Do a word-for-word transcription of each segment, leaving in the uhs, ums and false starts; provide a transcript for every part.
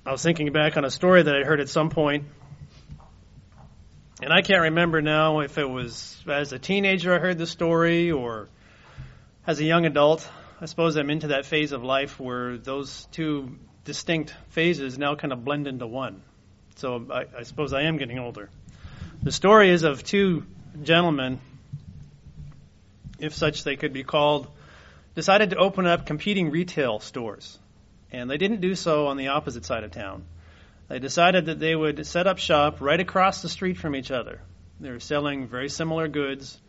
I was thinking back on a story that I heard at some point, and I can't remember now if it was as a teenager I heard the story or as a young adult. I suppose I'm into that phase of life where those two distinct phases now kind of blend into one. So I, I suppose I am getting older. The story is of two gentlemen, if such they could be called, decided to open up competing retail stores. And they didn't do so on the opposite side of town. They decided that they would set up shop right across the street from each other. They were selling very similar goods,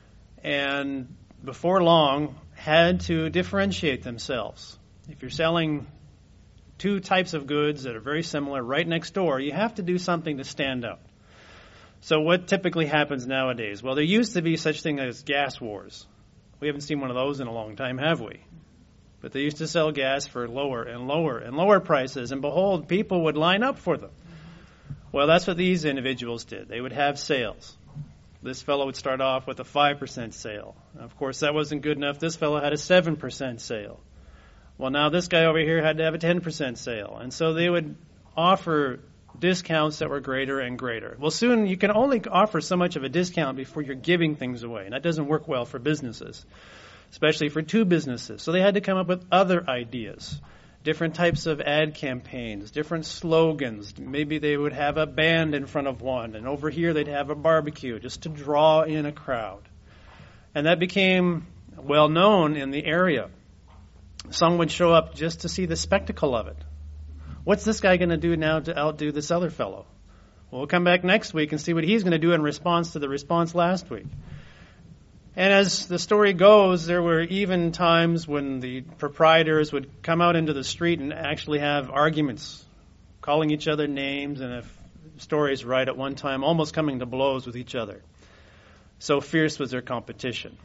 and before long had to differentiate themselves. If you're selling two types of goods that are very similar right next door, you have to do something to stand out. So what typically happens nowadays? Well, there used to be such thing as gas wars. We haven't seen one of those in a long time, have we? But they used to sell gas for lower and lower and lower prices, and behold, people would line up for them. Well, that's what these individuals did. They would have sales. This fellow would start off with a five percent sale. Of course, that wasn't good enough. This fellow had a seven percent sale. Well, now this guy over here had to have a ten percent sale. And so they would offer discounts that were greater and greater. Well, soon you can only offer so much of a discount before you're giving things away, and that doesn't work well for businesses, especially for two businesses. So they had to come up with other ideas, different types of ad campaigns, different slogans. Maybe they would have a band in front of one, and over here they'd have a barbecue just to draw in a crowd. And that became well known in the area. Some would show up just to see the spectacle of it. What's this guy going to do now to outdo this other fellow? Well, we'll come back next week and see what he's going to do in response to the response last week. And as the story goes, there were even times when the proprietors would come out into the street and actually have arguments, calling each other names, and if the story is right, at one time almost coming to blows with each other. So fierce was their competition.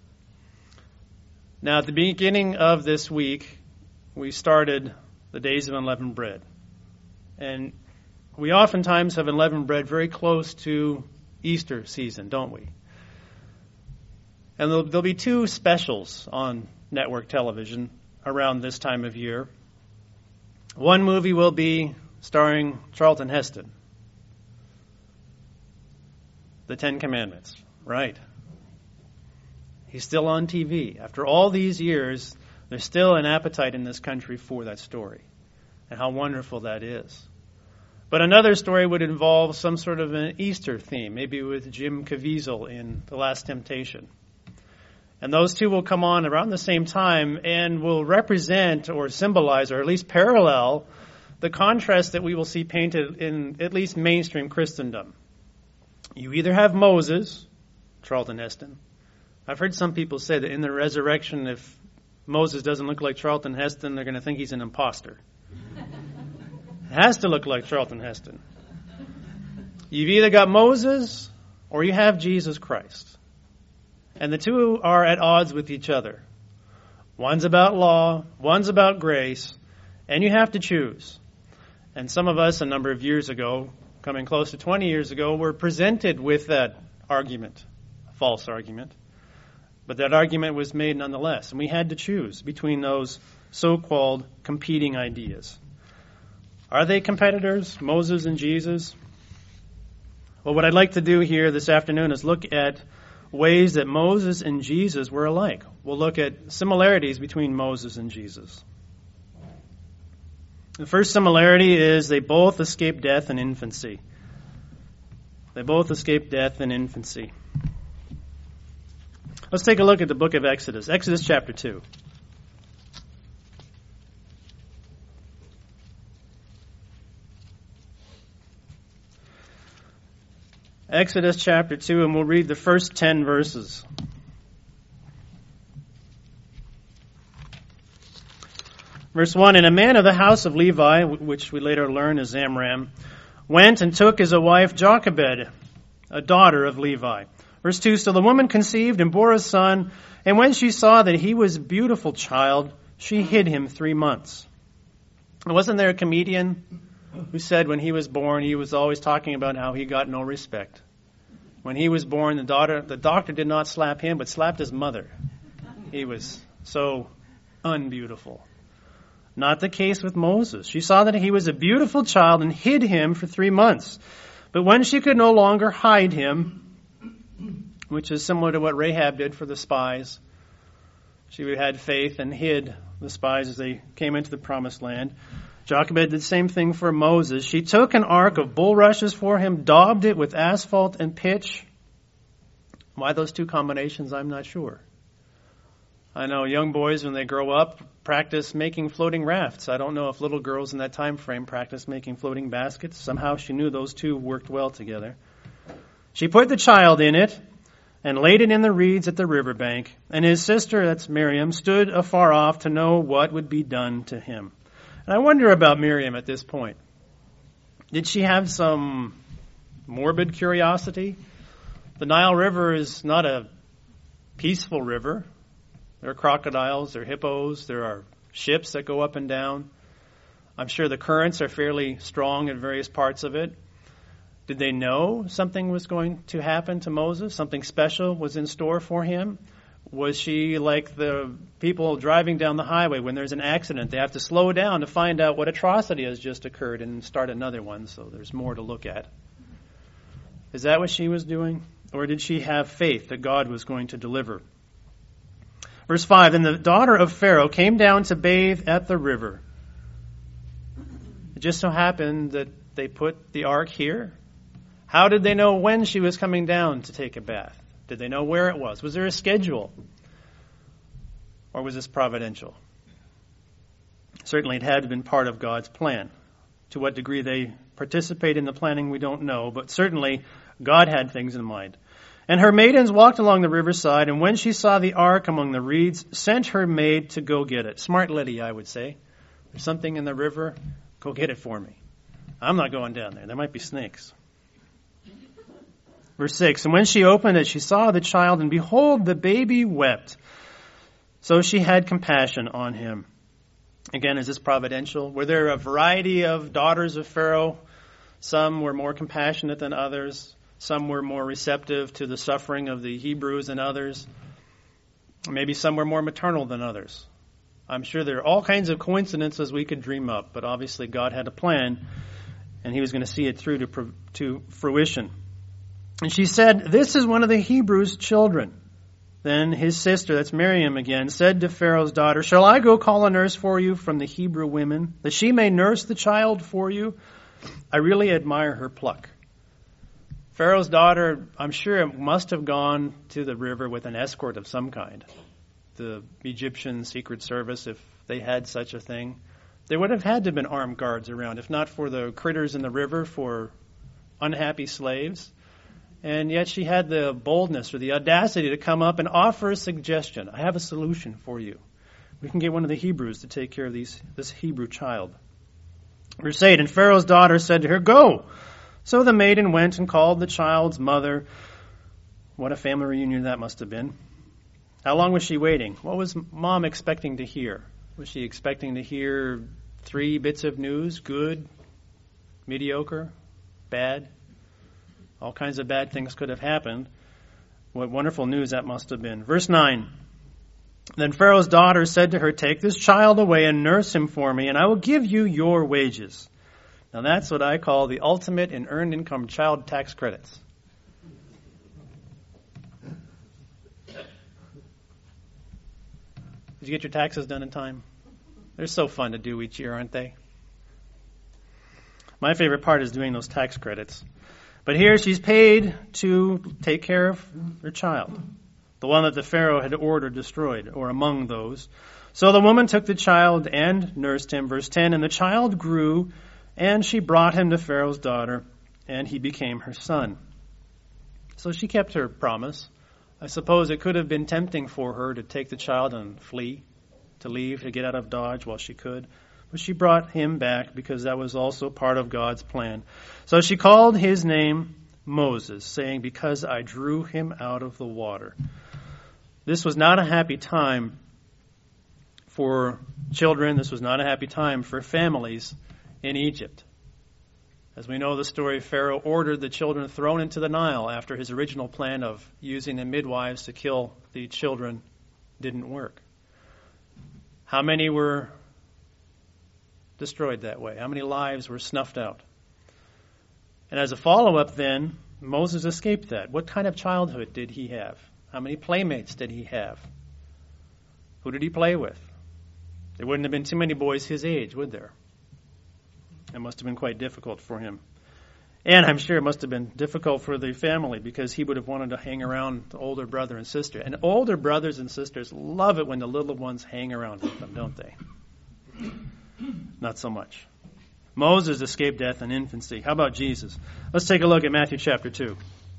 Now, at the beginning of this week, we started the Days of Unleavened Bread. And we oftentimes have unleavened bread very close to Easter season, don't we? And there'll, there'll be two specials on network television around this time of year. One movie will be starring Charlton Heston. The Ten Commandments, right? He's still on T V. After all these years, there's still an appetite in this country for that story. And how wonderful that is. But another story would involve some sort of an Easter theme, maybe with Jim Caviezel in The Last Temptation. And those two will come on around the same time and will represent or symbolize or at least parallel the contrast that we will see painted in at least mainstream Christendom. You either have Moses, Charlton Heston. I've heard some people say that in the resurrection, if Moses doesn't look like Charlton Heston, they're going to think he's an imposter. It has to look like Charlton Heston. You've either got Moses or you have Jesus Christ. And the two are at odds with each other. One's about law, one's about grace, and you have to choose. And some of us a number of years ago, coming close to twenty years ago, were presented with that argument, a false argument. But that argument was made nonetheless, and we had to choose between those so-called competing ideas. Are they competitors, Moses and Jesus? Well, what I'd like to do here this afternoon is look at ways that Moses and Jesus were alike. We'll look at similarities between Moses and Jesus. The first similarity is they both escaped death in infancy. They both escaped death in infancy. Let's take a look at the book of Exodus. Exodus chapter two. Exodus chapter two, and we'll read the first ten verses. Verse one, and a man of the house of Levi, which we later learn is Amram, went and took as a wife Jochebed, a daughter of Levi. Verse two, so the woman conceived and bore a son, and when she saw that he was a beautiful child, she hid him three months. And wasn't there a comedian who said when he was born, he was always talking about how he got no respect? When he was born, the daughter, the doctor did not slap him, but slapped his mother. He was so unbeautiful. Not the case with Moses. She saw that he was a beautiful child and hid him for three months. But when she could no longer hide him, which is similar to what Rahab did for the spies, she had faith and hid the spies as they came into the promised land. Jochebed did the same thing for Moses. She took an ark of bulrushes for him, daubed it with asphalt and pitch. Why those two combinations, I'm not sure. I know young boys, when they grow up, practice making floating rafts. I don't know if little girls in that time frame practice making floating baskets. Somehow she knew those two worked well together. She put the child in it and laid it in the reeds at the riverbank, and his sister, that's Miriam, stood afar off to know what would be done to him. And I wonder about Miriam at this point. Did she have some morbid curiosity? The Nile River is not a peaceful river. There are crocodiles, there are hippos, there are ships that go up and down. I'm sure the currents are fairly strong in various parts of it. Did they know something was going to happen to Moses? Something special was in store for him? Was she like the people driving down the highway when there's an accident? They have to slow down to find out what atrocity has just occurred and start another one, so there's more to look at. Is that what she was doing? Or did she have faith that God was going to deliver? Verse five, and the daughter of Pharaoh came down to bathe at the river. It just so happened that they put the ark here. How did they know when she was coming down to take a bath? Did they know where it was? Was there a schedule? Or was this providential? Certainly it had been part of God's plan. To what degree they participate in the planning, we don't know, but certainly God had things in mind. And her maidens walked along the riverside, and when she saw the ark among the reeds, sent her maid to go get it. Smart Lydia, I would say. There's something in the river, go get it for me. I'm not going down there. There might be snakes. Verse six, and when she opened it, she saw the child, and behold, the baby wept. So she had compassion on him. Again, is this providential? Were there a variety of daughters of Pharaoh? Some were more compassionate than others. Some were more receptive to the suffering of the Hebrews than others. Maybe some were more maternal than others. I'm sure there are all kinds of coincidences we could dream up, but obviously God had a plan, and he was going to see it through to, to fruition. And she said, this is one of the Hebrews' children. Then his sister, that's Miriam again, said to Pharaoh's daughter, shall I go call a nurse for you from the Hebrew women, that she may nurse the child for you? I really admire her pluck. Pharaoh's daughter, I'm sure, must have gone to the river with an escort of some kind. The Egyptian secret service, if they had such a thing, there would have had to have been armed guards around, if not for the critters in the river, for unhappy slaves. And yet she had the boldness or the audacity to come up and offer a suggestion. I have a solution for you. We can get one of the Hebrews to take care of these, this Hebrew child. Verse eight, and Pharaoh's daughter said to her, go. So the maiden went and called the child's mother. What a family reunion that must have been. How long was she waiting? What was mom expecting to hear? Was she expecting to hear three bits of news? Good, mediocre, bad? All kinds of bad things could have happened. What wonderful news that must have been. Verse nine. Then Pharaoh's daughter said to her, take this child away and nurse him for me, and I will give you your wages. Now that's what I call the ultimate in earned income child tax credits. Did you get your taxes done in time? They're so fun to do each year, aren't they? My favorite part is doing those tax credits. But here she's paid to take care of her child, the one that the Pharaoh had ordered destroyed, or among those. So the woman took the child and nursed him. Verse ten, and the child grew, and she brought him to Pharaoh's daughter, and he became her son. So she kept her promise. I suppose it could have been tempting for her to take the child and flee, to leave, to get out of Dodge while she could. But she brought him back because that was also part of God's plan. So she called his name Moses, saying, because I drew him out of the water. This was not a happy time for children. This was not a happy time for families in Egypt. As we know the story, Pharaoh ordered the children thrown into the Nile after his original plan of using the midwives to kill the children didn't work. How many were destroyed that way? How many lives were snuffed out? And as a follow-up then, Moses escaped that. What kind of childhood did he have? How many playmates did he have? Who did he play with? There wouldn't have been too many boys his age, would there? It must have been quite difficult for him. And I'm sure it must have been difficult for the family because he would have wanted to hang around the older brother and sister. And older brothers and sisters love it when the little ones hang around with them, don't they? Not so much. Moses escaped death in infancy. How about Jesus? Let's take a look at Matthew chapter two.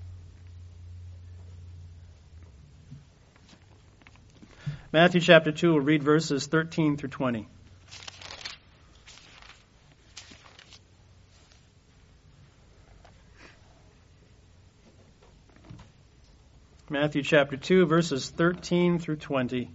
Matthew chapter two, we'll read verses thirteen through twenty. Matthew chapter two, verses thirteen through twenty.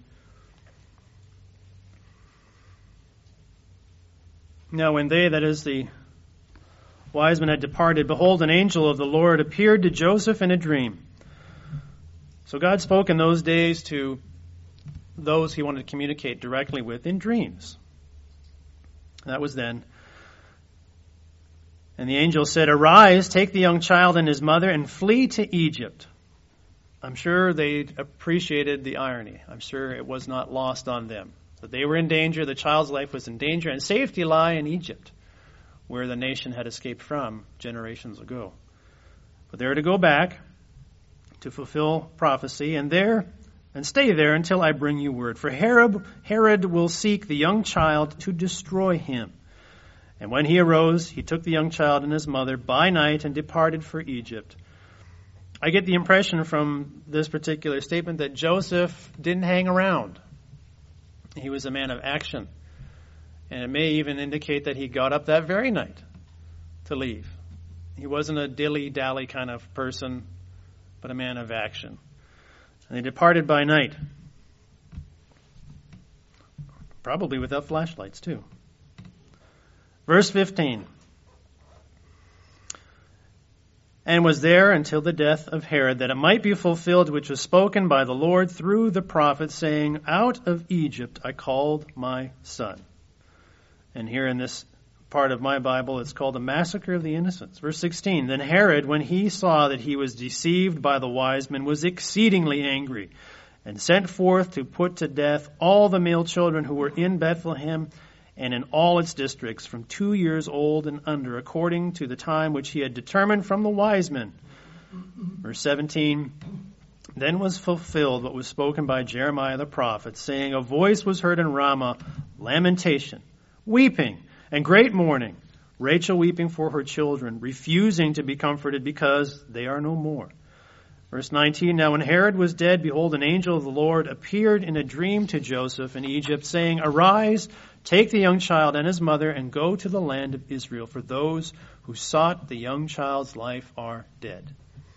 Now when they, that is the wise men, had departed, behold, an angel of the Lord appeared to Joseph in a dream. So God spoke in those days to those he wanted to communicate directly with in dreams. That was then. And the angel said, "Arise, take the young child and his mother, and flee to Egypt." I'm sure they appreciated the irony. I'm sure it was not lost on them. That they were in danger, the child's life was in danger, and safety lie in Egypt, where the nation had escaped from generations ago. But they were to go back to fulfill prophecy, and there and stay there until I bring you word. For Herod, Herod will seek the young child to destroy him. And when he arose, he took the young child and his mother by night and departed for Egypt. I get the impression from this particular statement that Joseph didn't hang around. He was a man of action. And it may even indicate that he got up that very night to leave. He wasn't a dilly-dally kind of person, but a man of action. And they departed by night. Probably without flashlights, too. Verse fifteen. And was there until the death of Herod, that it might be fulfilled which was spoken by the Lord through the prophet, saying, Out of Egypt I called my son. And here in this part of my Bible, it's called the massacre of the innocents. Verse sixteen, Then Herod, when he saw that he was deceived by the wise men, was exceedingly angry, and sent forth to put to death all the male children who were in Bethlehem and in all its districts, from two years old and under, according to the time which he had determined from the wise men. Verse seventeen, Then was fulfilled what was spoken by Jeremiah the prophet, saying, A voice was heard in Ramah, lamentation, weeping, and great mourning, Rachel weeping for her children, refusing to be comforted because they are no more. Verse nineteen, Now when Herod was dead, behold, an angel of the Lord appeared in a dream to Joseph in Egypt, saying, Arise, take the young child and his mother, and go to the land of Israel, for those who sought the young child's life are dead.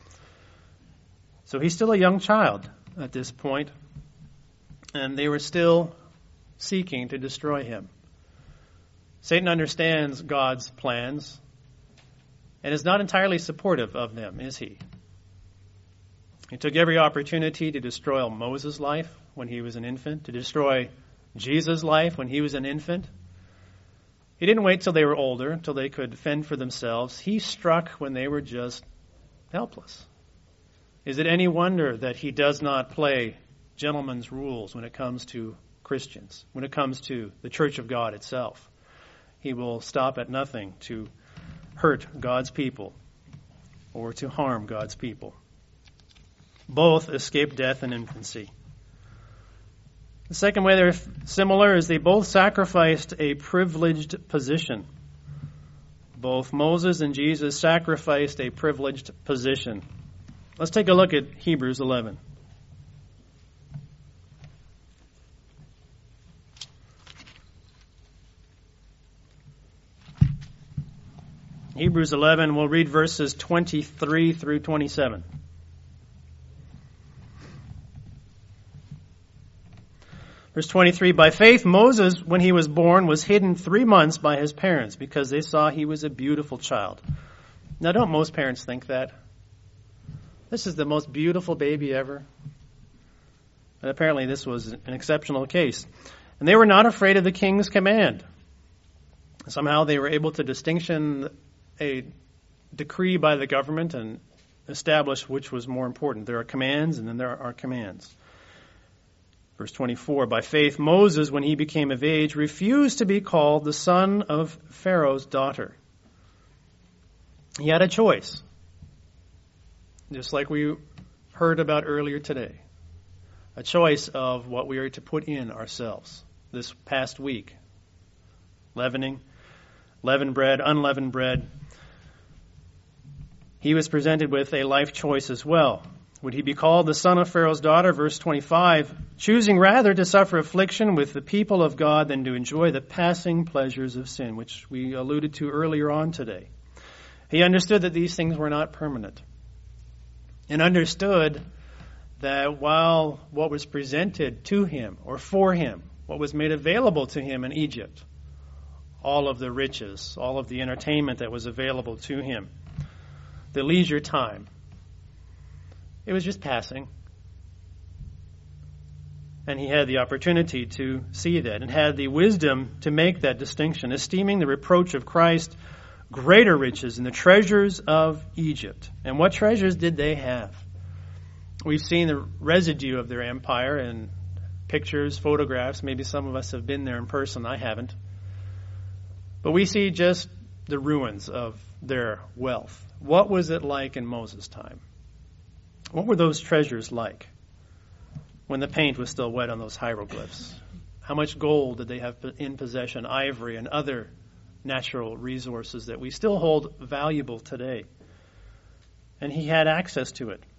So he's still a young child at this point, and they were still seeking to destroy him. Satan understands God's plans and is not entirely supportive of them, is he? He took every opportunity to destroy Moses' life when he was an infant, to destroy Jesus' life when he was an infant. He didn't wait till they were older, till they could fend for themselves. He struck when they were just helpless. Is it any wonder that he does not play gentleman's rules when it comes to Christians, when it comes to the Church of God itself? He will stop at nothing to hurt God's people or to harm God's people. Both escaped death in infancy. The second way they're similar is they both sacrificed a privileged position. Both Moses and Jesus sacrificed a privileged position. Let's take a look at Hebrews eleven. Hebrews eleven, we'll read verses twenty-three through twenty-seven. Verse twenty-three, By faith Moses, when he was born, was hidden three months by his parents because they saw he was a beautiful child. Now, don't most parents think that? This is the most beautiful baby ever. But apparently this was an exceptional case. And they were not afraid of the king's command. Somehow they were able to distinction a decree by the government and establish which was more important. There are commands and then there are commands. Verse twenty-four, by faith Moses, when he became of age, refused to be called the son of Pharaoh's daughter. He had a choice, just like we heard about earlier today. A choice of what we are to put in ourselves this past week. Leavening, leavened bread, unleavened bread. He was presented with a life choice as well. Would he be called the son of Pharaoh's daughter? Verse twenty-five, choosing rather to suffer affliction with the people of God than to enjoy the passing pleasures of sin, which we alluded to earlier on today. He understood that these things were not permanent, and understood that while what was presented to him or for him, what was made available to him in Egypt, all of the riches, all of the entertainment that was available to him, the leisure time, it was just passing. And he had the opportunity to see that and had the wisdom to make that distinction, esteeming the reproach of Christ greater riches than the treasures of Egypt. And what treasures did they have? We've seen the residue of their empire in pictures, photographs. Maybe some of us have been there in person. I haven't. But we see just the ruins of their wealth. What was it like in Moses' time? What were those treasures like when the paint was still wet on those hieroglyphs? How much gold did they have in possession, ivory and other natural resources that we still hold valuable today? And he had access to it.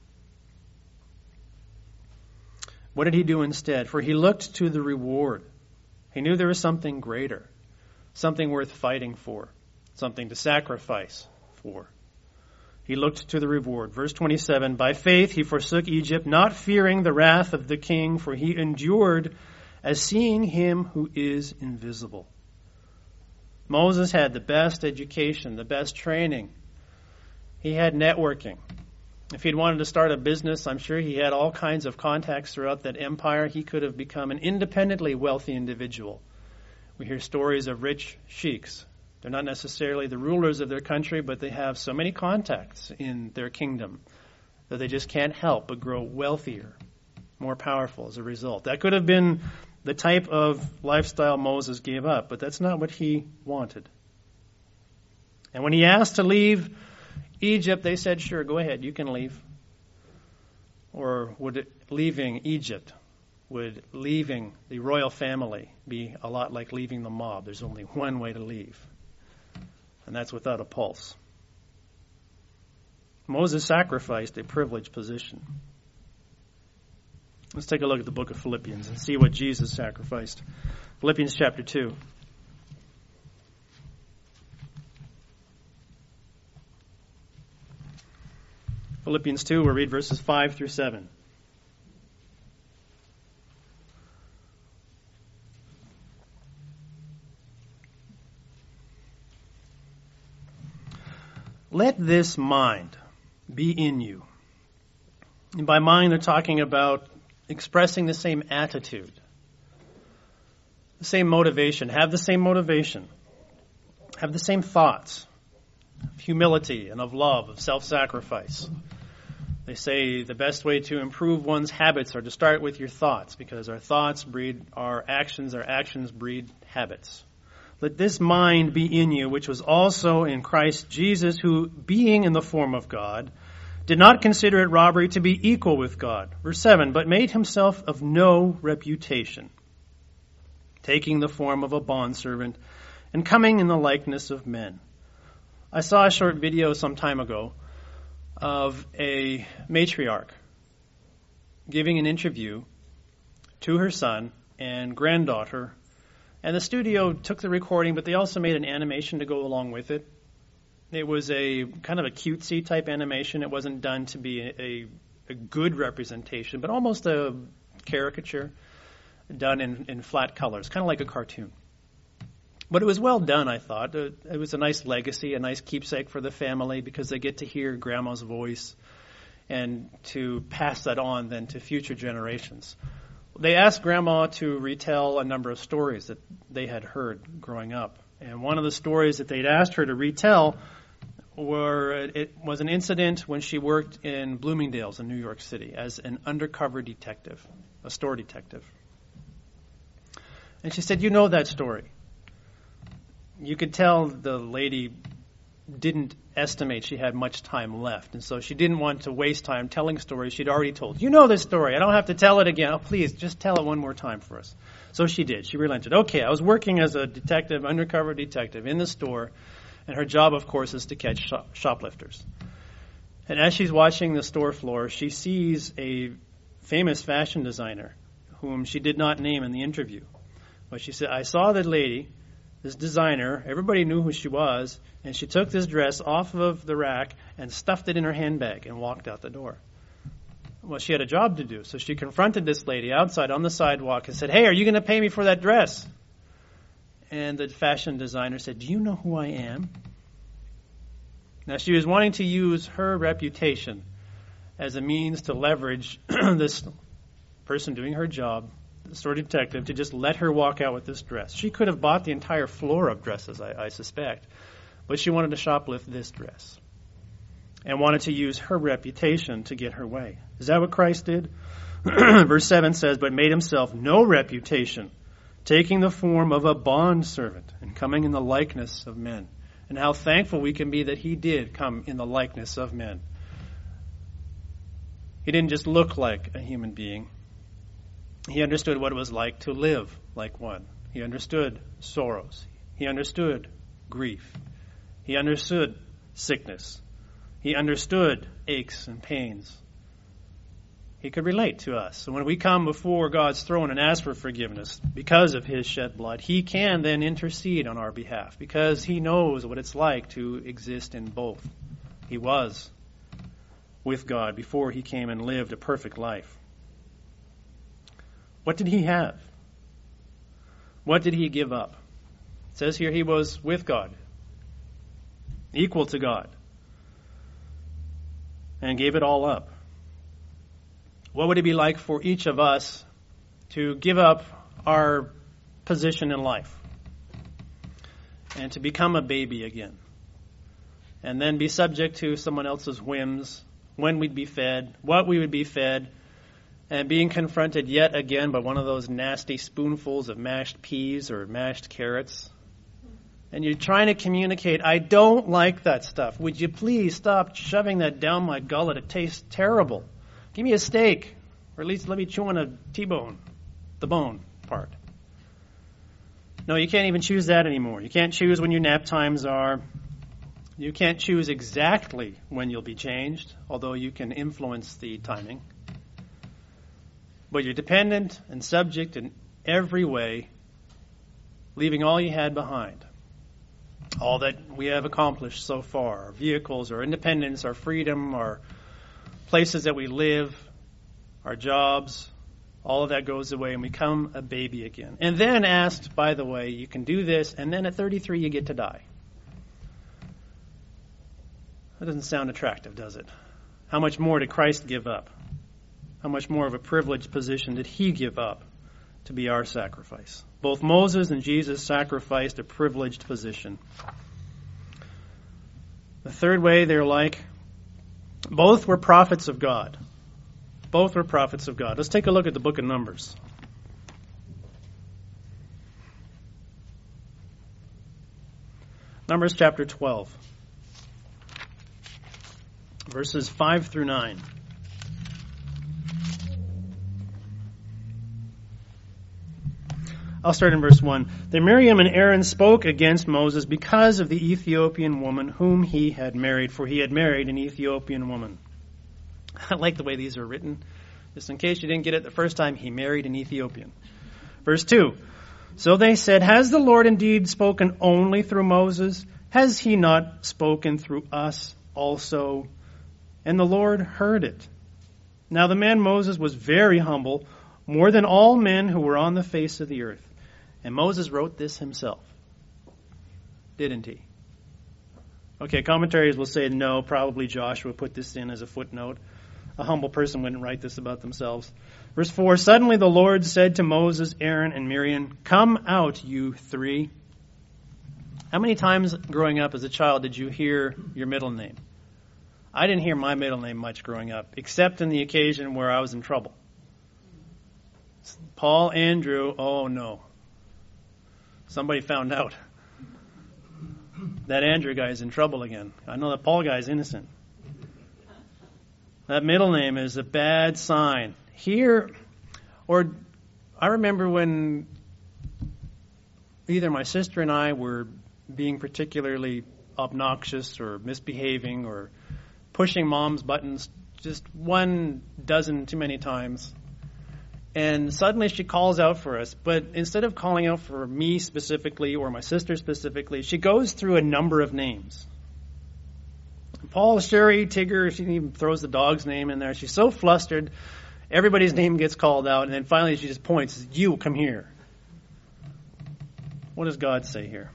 What did he do instead? For he looked to the reward. He knew there was something greater, something worth fighting for, something to sacrifice for. He looked to the reward. Verse twenty-seven, by faith he forsook Egypt, not fearing the wrath of the king, for he endured as seeing him who is invisible. Moses had the best education, the best training. He had networking. If he'd wanted to start a business, I'm sure he had all kinds of contacts throughout that empire. He could have become an independently wealthy individual. We hear stories of rich sheiks. They're not necessarily the rulers of their country, but they have so many contacts in their kingdom that they just can't help but grow wealthier, more powerful as a result. That could have been the type of lifestyle Moses gave up, but that's not what he wanted. And when he asked to leave Egypt, they said, sure, go ahead, you can leave. Or would it, leaving Egypt, would leaving the royal family be a lot like leaving the mob? There's only one way to leave, and that's without a pulse. Moses sacrificed a privileged position. Let's take a look at the book of Philippians and see what Jesus sacrificed. Philippians chapter two. Philippians two, we'll read verses five through seven. Let this mind be in you. And by mind, they're talking about expressing the same attitude, the same motivation. Have the same motivation. Have the same thoughts of humility and of love, of self-sacrifice. They say the best way to improve one's habits are to start with your thoughts, because our thoughts breed our actions, our actions breed habits. Let this mind be in you, which was also in Christ Jesus, who, being in the form of God, did not consider it robbery to be equal with God. Verse seven, but made himself of no reputation, taking the form of a bondservant and coming in the likeness of men. I saw a short video some time ago of a matriarch giving an interview to her son and granddaughter. And the studio took the recording, but they also made an animation to go along with it. It was a kind of a cutesy type animation. It wasn't done to be a, a, a good representation, but almost a caricature done in, in flat colors, kind of like a cartoon. But it was well done, I thought. It, it was a nice legacy, a nice keepsake for the family, because they get to hear Grandma's voice and to pass that on then to future generations. They asked Grandma to retell a number of stories that they had heard growing up. And one of the stories that they'd asked her to retell were, it was an incident when she worked in Bloomingdale's in New York City as an undercover detective, a store detective. And she said, you know that story. You could tell the lady didn't estimate she had much time left, and so she didn't want to waste time telling stories she'd already told. You know this story. I don't have to tell it again. Oh, please, just tell it one more time for us. So she did. She relented. Okay, I was working as a detective, undercover detective in the store, and her job, of course, is to catch shop- shoplifters. And as she's watching the store floor, she sees a famous fashion designer whom she did not name in the interview. But she said, I saw that lady, this designer, everybody knew who she was, and she took this dress off of the rack and stuffed it in her handbag and walked out the door. Well, she had a job to do, so she confronted this lady outside on the sidewalk and said, hey, are you going to pay me for that dress? And the fashion designer said, do you know who I am? Now, she was wanting to use her reputation as a means to leverage this person doing her job, the store detective, to just let her walk out with this dress. She could have bought the entire floor of dresses, I, I suspect, but she wanted to shoplift this dress and wanted to use her reputation to get her way. Is that what Christ did? Verse seven says, but made himself no reputation, taking the form of a bondservant and coming in the likeness of men. And how thankful we can be that he did come in the likeness of men. He didn't just look like a human being. He understood what it was like to live like one. He understood sorrows. He understood grief. He understood sickness. He understood aches and pains. He could relate to us. So when we come before God's throne and ask for forgiveness because of his shed blood, he can then intercede on our behalf because he knows what it's like to exist in both. He was with God before he came and lived a perfect life. What did he have? What did he give up? It says here he was with God, equal to God, and gave it all up. What would it be like for each of us to give up our position in life and to become a baby again and then be subject to someone else's whims, when we'd be fed, what we would be fed, and being confronted yet again by one of those nasty spoonfuls of mashed peas or mashed carrots? And you're trying to communicate, I don't like that stuff. Would you please stop shoving that down my gullet? It tastes terrible. Give me a steak, or at least let me chew on a T-bone, the bone part. No, you can't even choose that anymore. You can't choose when your nap times are. You can't choose exactly when you'll be changed, although you can influence the timing. But you're dependent and subject in every way, leaving all you had behind. All that we have accomplished so far, our vehicles, our independence, our freedom, our places that we live, our jobs, all of that goes away and we become a baby again. And then asked, by the way, you can do this, and then at thirty-three you get to die. That doesn't sound attractive, does it? How much more did Christ give up? How much more of a privileged position did he give up to be our sacrifice? Both Moses and Jesus sacrificed a privileged position. The third way they're like, both were prophets of God. Both were prophets of God. Let's take a look at the book of Numbers. Numbers chapter twelve, verses five through nine. I'll start in verse one. Then Miriam and Aaron spoke against Moses because of the Ethiopian woman whom he had married, for he had married an Ethiopian woman. I like the way these are written. Just in case you didn't get it the first time, he married an Ethiopian. Verse two. So they said, has the Lord indeed spoken only through Moses? Has he not spoken through us also? And the Lord heard it. Now the man Moses was very humble, more than all men who were on the face of the earth. And Moses wrote this himself. Didn't he? Okay, commentaries will say no, probably Joshua put this in as a footnote. A humble person wouldn't write this about themselves. Verse four, suddenly the Lord said to Moses, Aaron, and Miriam, come out, you three. How many times growing up as a child did you hear your middle name? I didn't hear my middle name much growing up, except in the occasion where I was in trouble. Paul Andrew, oh no. Somebody found out. That Andrew guy is in trouble again. I know that Paul guy is innocent. That middle name is a bad sign. Here, or I remember when either my sister and I were being particularly obnoxious or misbehaving or pushing mom's buttons just one dozen too many times. And suddenly she calls out for us. But instead of calling out for me specifically or my sister specifically, she goes through a number of names. Paul, Sherry, Tigger, she even throws the dog's name in there. She's so flustered. Everybody's name gets called out. And then finally she just points, you, come here. What does God say here?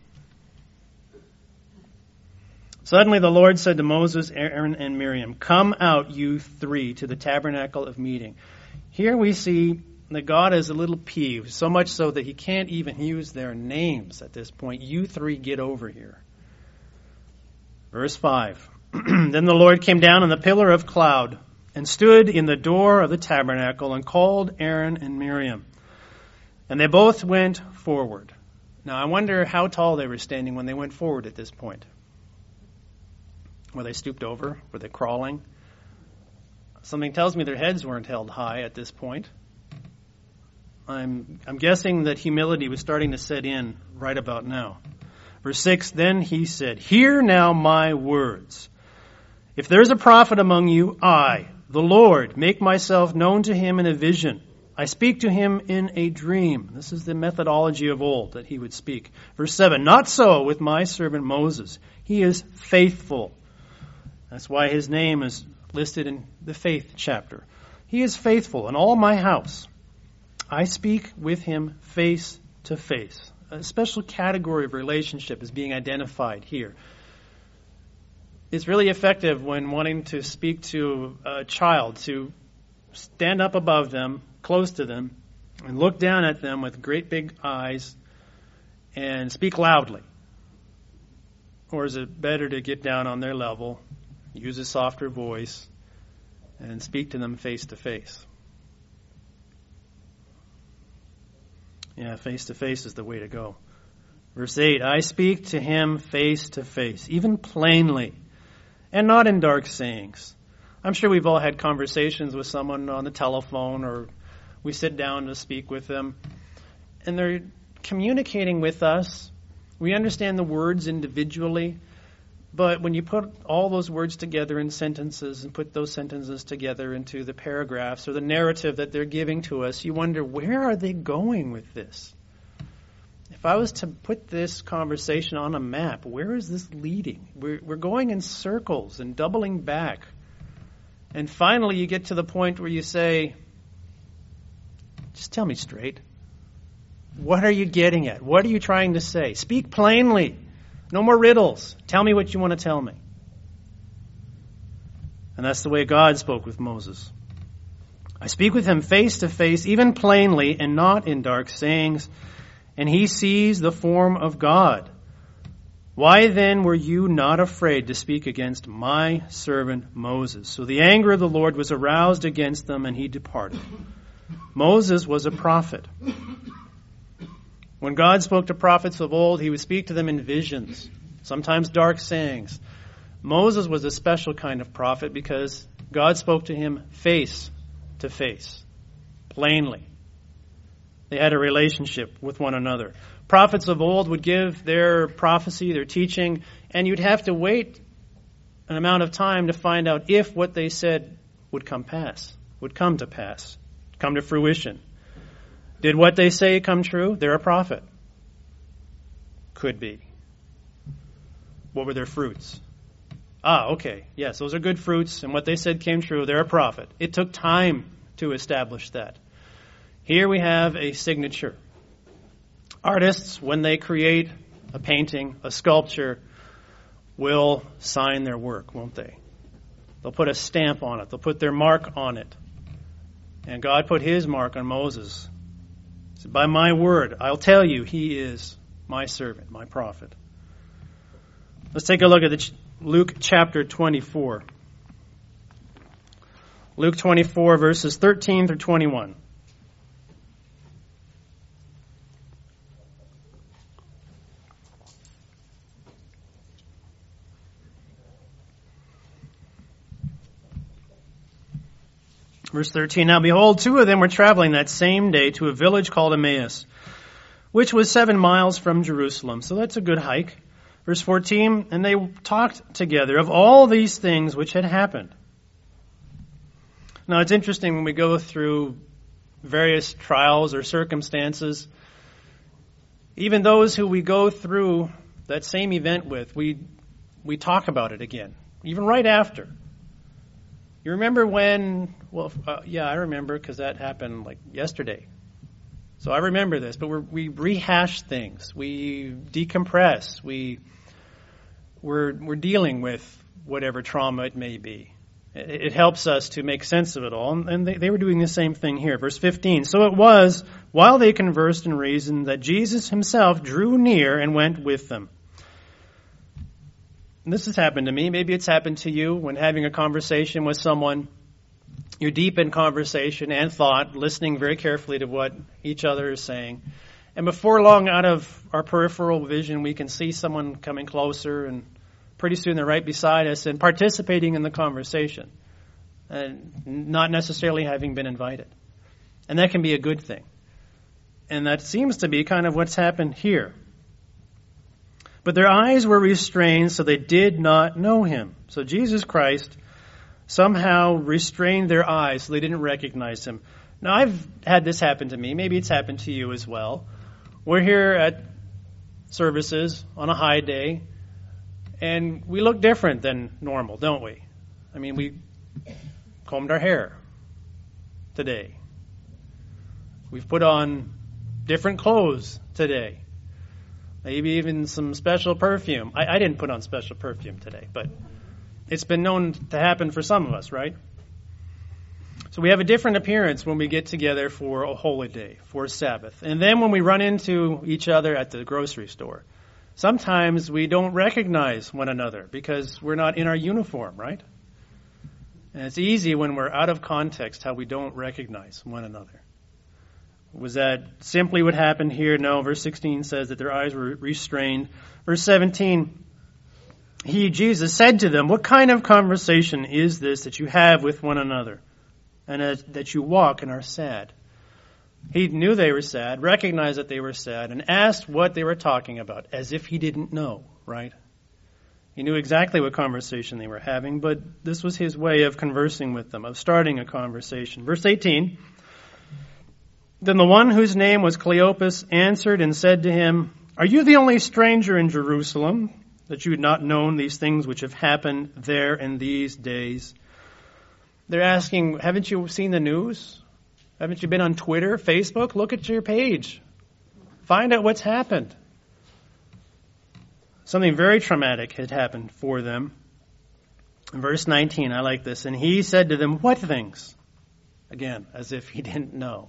Suddenly the Lord said to Moses, Aaron, and Miriam, come out, you three, to the tabernacle of meeting. Here we see that God is a little peeved, so much so that he can't even use their names at this point. You three get over here. Verse five. Then the Lord came down in the pillar of cloud and stood in the door of the tabernacle and called Aaron and Miriam. And they both went forward. Now I wonder how tall they were standing when they went forward at this point. Were they stooped over? Were they crawling? Something tells me their heads weren't held high at this point. I'm I'm guessing that humility was starting to set in right about now. Verse six, then he said, hear now my words. If there's a prophet among you, I, the Lord, make myself known to him in a vision. I speak to him in a dream. This is the methodology of old that he would speak. Verse seven, not so with my servant Moses. He is faithful. That's why his name is listed in the faith chapter. He is faithful in all my house. I speak with him face to face. A special category of relationship is being identified here. It's really effective when wanting to speak to a child, to stand up above them, close to them, and look down at them with great big eyes and speak loudly. Or is it better to get down on their level, use a softer voice, and speak to them face to face? Yeah, face to face is the way to go. Verse eight, I speak to him face to face, even plainly, and not in dark sayings. I'm sure we've all had conversations with someone on the telephone, or we sit down to speak with them, and they're communicating with us. We understand the words individually, but when you put all those words together in sentences and put those sentences together into the paragraphs or the narrative that they're giving to us, you wonder, where are they going with this? If I was to put this conversation on a map, where is this leading? We're, we're going in circles and doubling back. And finally you get to the point where you say, just tell me straight. What are you getting at? What are you trying to say? Speak plainly. No more riddles. Tell me what you want to tell me. And that's the way God spoke with Moses. I speak with him face to face, even plainly, and not in dark sayings, and he sees the form of God. Why then were you not afraid to speak against my servant Moses? So the anger of the Lord was aroused against them, and he departed. Moses was a prophet. When God spoke to prophets of old, he would speak to them in visions, sometimes dark sayings. Moses was a special kind of prophet because God spoke to him face to face, plainly. They had a relationship with one another. Prophets of old would give their prophecy, their teaching, and you'd have to wait an amount of time to find out if what they said would come pass, would come to pass, come to fruition. Did what they say come true? They're a prophet. Could be. What were their fruits? Ah, okay. Yes, those are good fruits, and what they said came true. They're a prophet. It took time to establish that. Here we have a signature. Artists, when they create a painting, a sculpture, will sign their work, won't they? They'll put a stamp on it. They'll put their mark on it. And God put his mark on Moses. By my word, I'll tell you, he is my servant, my prophet. Let's take a look at the ch- Luke chapter twenty-four. Luke twenty-four, verses thirteen through twenty-one. Verse thirteen, now behold, two of them were traveling that same day to a village called Emmaus, which was seven miles from Jerusalem. So that's a good hike. Verse fourteen, and they talked together of all these things which had happened. Now it's interesting when we go through various trials or circumstances, even those who we go through that same event with, we we talk about it again, even right after. You remember when, well, uh, yeah, I remember because that happened like yesterday. So I remember this, but we're, we rehash things. We decompress. We, we're, we're dealing with whatever trauma it may be. It, it helps us to make sense of it all. And they, they were doing the same thing here. Verse fifteen, so it was, while they conversed and reasoned, that Jesus himself drew near and went with them. And this has happened to me. Maybe it's happened to you when having a conversation with someone. You're deep in conversation and thought, listening very carefully to what each other is saying. And before long, out of our peripheral vision, we can see someone coming closer, and pretty soon they're right beside us and participating in the conversation, and not necessarily having been invited. And that can be a good thing. And that seems to be kind of what's happened here. But their eyes were restrained, so they did not know him. So Jesus Christ somehow restrained their eyes so they didn't recognize him. Now, I've had this happen to me. Maybe it's happened to you as well. We're here at services on a high day, and we look different than normal, don't we? I mean, we combed our hair today. We've put on different clothes today. Maybe even some special perfume. I, I didn't put on special perfume today, but it's been known to happen for some of us, right? So we have a different appearance when we get together for a holy day, for a Sabbath. And then when we run into each other at the grocery store, sometimes we don't recognize one another because we're not in our uniform, right? And it's easy when we're out of context how we don't recognize one another. Was that simply what happened here? No. Verse sixteen says that their eyes were restrained. Verse seventeen, he, Jesus, said to them, what kind of conversation is this that you have with one another, and as, that you walk and are sad? He knew they were sad, recognized that they were sad, and asked what they were talking about, as if he didn't know, right? He knew exactly what conversation they were having, but this was his way of conversing with them, of starting a conversation. Verse eighteen, then the one whose name was Cleopas answered and said to him, are you the only stranger in Jerusalem, that you had not known these things which have happened there in these days? They're asking, haven't you seen the news? Haven't you been on Twitter, Facebook? Look at your page. Find out what's happened. Something very traumatic had happened for them. In verse nineteen, I like this. And he said to them, what things? Again, as if he didn't know.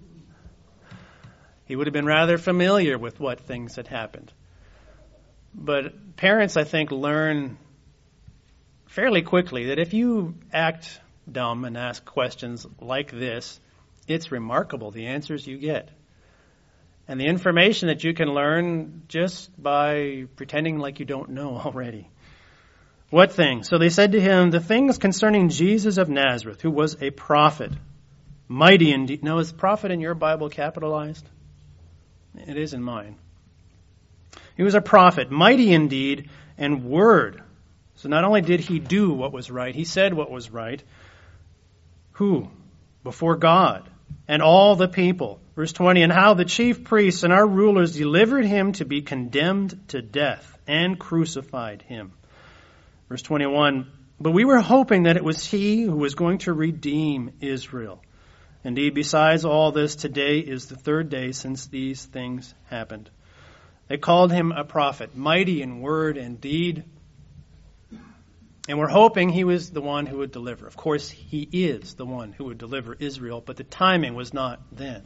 He would have been rather familiar with what things had happened. But parents, I think, learn fairly quickly that if you act dumb and ask questions like this, it's remarkable the answers you get. And the information that you can learn just by pretending like you don't know already. What things? So they said to him, the things concerning Jesus of Nazareth, who was a prophet, mighty indeed. Now, is prophet in your Bible capitalized? It is in mine. He was a prophet, mighty indeed, and word. So not only did he do what was right, he said what was right. Who? Before God and all the people. Verse twenty, and how the chief priests and our rulers delivered him to be condemned to death and crucified him. Verse twenty-one, but we were hoping that it was he who was going to redeem Israel. Indeed, besides all this, today is the third day since these things happened. They called him a prophet, mighty in word and deed. And we're hoping he was the one who would deliver. Of course, he is the one who would deliver Israel, but the timing was not then.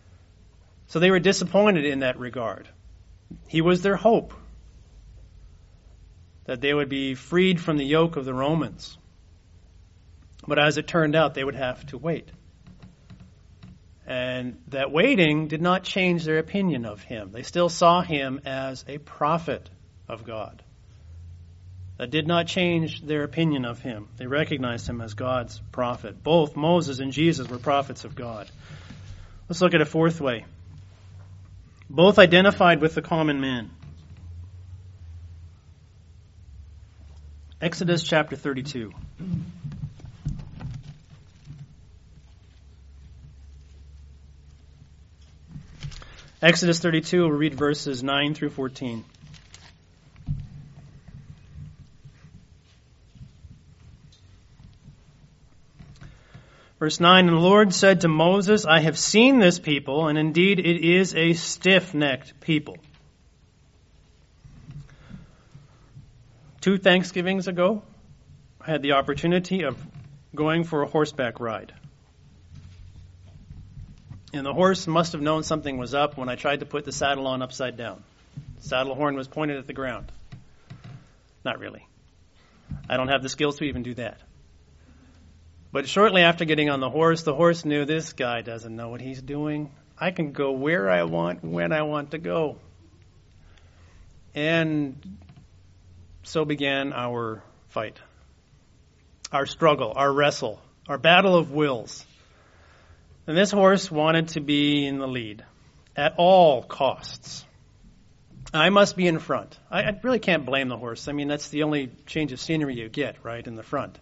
So they were disappointed in that regard. He was their hope. that they would be freed from the yoke of the Romans. But as it turned out, they would have to wait. And that waiting did not change their opinion of him. They still saw him as a prophet of God. That did not change their opinion of him. They recognized him as God's prophet. Both Moses and Jesus were prophets of God. Let's look at a fourth way. Both identified with the common man. Exodus chapter thirty-two. Exodus thirty-two, we'll read verses nine through fourteen. Verse nine, and the Lord said to Moses, I have seen this people, and indeed it is a stiff-necked people. Two Thanksgivings ago, I had the opportunity of going for a horseback ride. And the horse must have known something was up when I tried to put the saddle on upside down. The saddle horn was pointed at the ground. Not really. I don't have the skills to even do that. But shortly after getting on the horse, the horse knew this guy doesn't know what he's doing. I can go where I want, when I want to go. And so began our fight, our struggle, our wrestle, our battle of wills. And this horse wanted to be in the lead at all costs. I must be in front. I, I really can't blame the horse. I mean, that's the only change of scenery you get, right, in the front.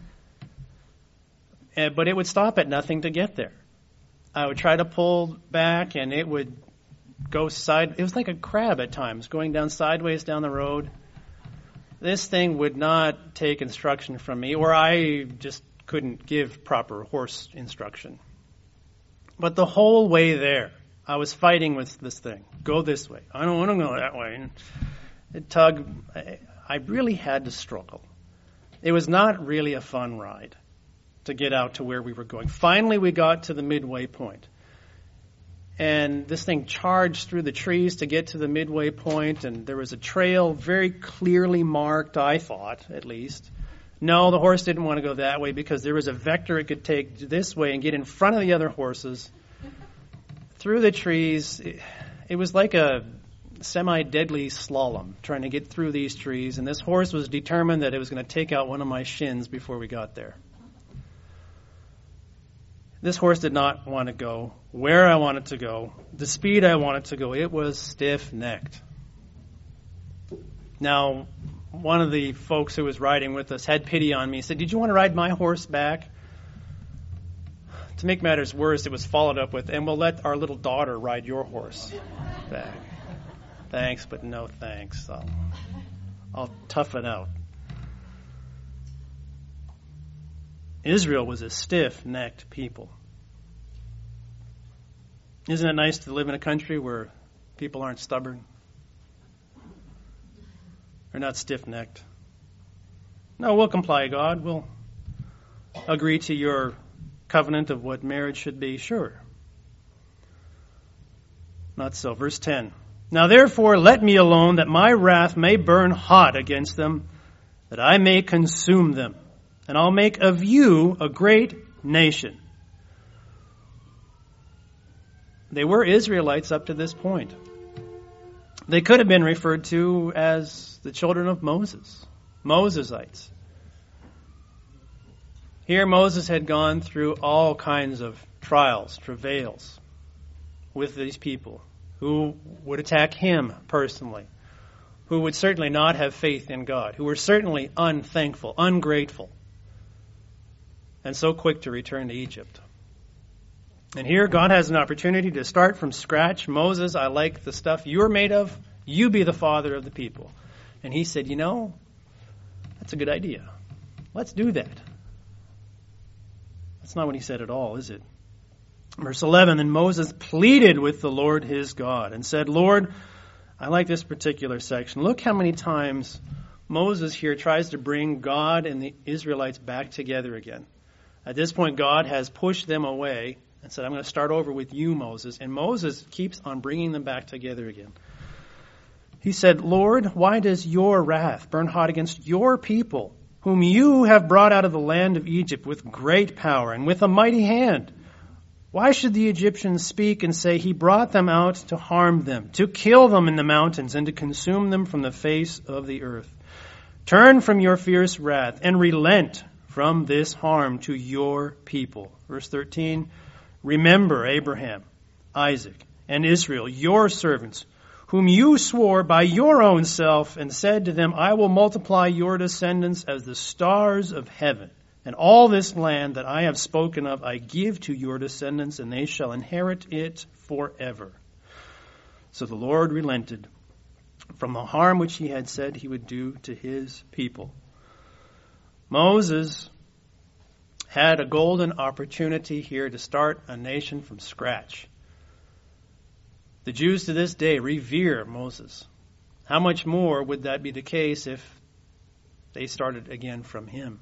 Uh, but it would stop at nothing to get there. I would try to pull back, and it would go side. It was like a crab at times, going down sideways down the road. This thing would not take instruction from me, or I just couldn't give proper horse instruction. But the whole way there, I was fighting with this thing. Go this way. I don't want to go that way. And it tugged. I, I really had to struggle. It was not really a fun ride to get out to where we were going. Finally, we got to the midway point. And this thing charged through the trees to get to the midway point, and there was a trail very clearly marked, I thought, at least. No, the horse didn't want to go that way because there was a vector it could take this way and get in front of the other horses. Through the trees, it, it was like a semi-deadly slalom trying to get through these trees, and this horse was determined that it was going to take out one of my shins before we got there. This horse did not want to go where I wanted to go, the speed I wanted to go. It was stiff-necked. Now, one of the folks who was riding with us had pity on me. He said, did you want to ride my horse back? To make matters worse, it was followed up with, and we'll let our little daughter ride your horse back. Thanks, but no thanks. I'll, I'll tough it out. Israel was a stiff-necked people. Isn't it nice to live in a country where people aren't stubborn? They're not stiff-necked. No, we'll comply, God. We'll agree to your covenant of what marriage should be. Sure. Not so. Verse ten. Now therefore let me alone, that my wrath may burn hot against them, that I may consume them. And I'll make of you a great nation. They were Israelites up to this point. They could have been referred to as the children of Moses, Mosesites. Here Moses had gone through all kinds of trials, travails with these people who would attack him personally, who would certainly not have faith in God, who were certainly unthankful, ungrateful, and so quick to return to Egypt. And here God has an opportunity to start from scratch. Moses, I like the stuff you're made of. You be the father of the people. And he said, you know, that's a good idea. Let's do that. That's not what he said at all, is it? Verse eleven, then Moses pleaded with the Lord his God and said, Lord, I like this particular section. Look how many times Moses here tries to bring God and the Israelites back together again. At this point, God has pushed them away and said, I'm going to start over with you, Moses. And Moses keeps on bringing them back together again. He said, Lord, why does your wrath burn hot against your people, whom you have brought out of the land of Egypt with great power and with a mighty hand? Why should the Egyptians speak and say, he brought them out to harm them, to kill them in the mountains, and to consume them from the face of the earth? Turn from your fierce wrath and relent from this harm to your people. Verse thirteen, remember Abraham, Isaac, and Israel, your servants, whom you swore by your own self and said to them, I will multiply your descendants as the stars of heaven. And all this land that I have spoken of I give to your descendants, and they shall inherit it forever. So the Lord relented from the harm which he had said he would do to his people. Moses had a golden opportunity here to start a nation from scratch. The Jews to this day revere Moses. How much more would that be the case if they started again from him?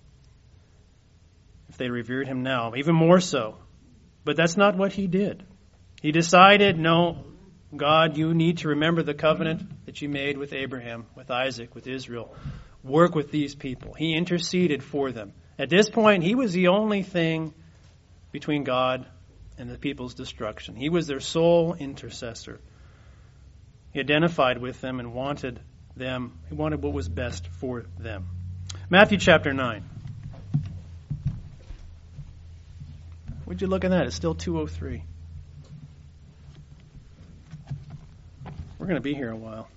If they revered him now, even more so. But that's not what he did. He decided, no, God, you need to remember the covenant that you made with Abraham, with Isaac, with Israel. Work with these people. He interceded for them. At this point, he was the only thing between God and the people's destruction. He was their sole intercessor. He identified with them and wanted them, he wanted what was best for them. Matthew chapter nine. Would you look at that? It's still two oh three. We're going to be here a while.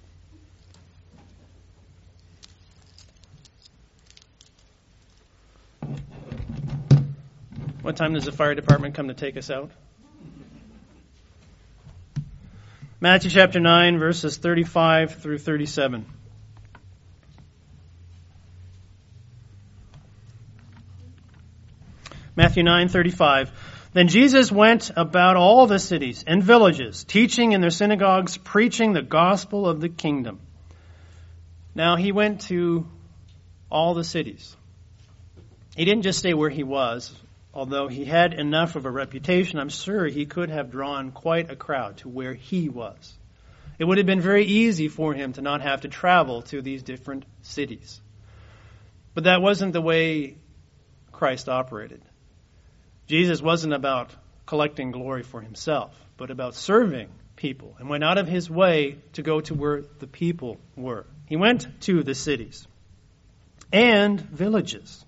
What time does the fire department come to take us out? Matthew chapter nine, verses thirty-five through thirty-seven. Matthew nine thirty-five. Then Jesus went about all the cities and villages, teaching in their synagogues, preaching the gospel of the kingdom. Now he went to all the cities. He didn't just stay where he was, although he had enough of a reputation. I'm sure he could have drawn quite a crowd to where he was. It would have been very easy for him to not have to travel to these different cities. But that wasn't the way Christ operated. Jesus wasn't about collecting glory for himself, but about serving people, and went out of his way to go to where the people were. He went to the cities and villages.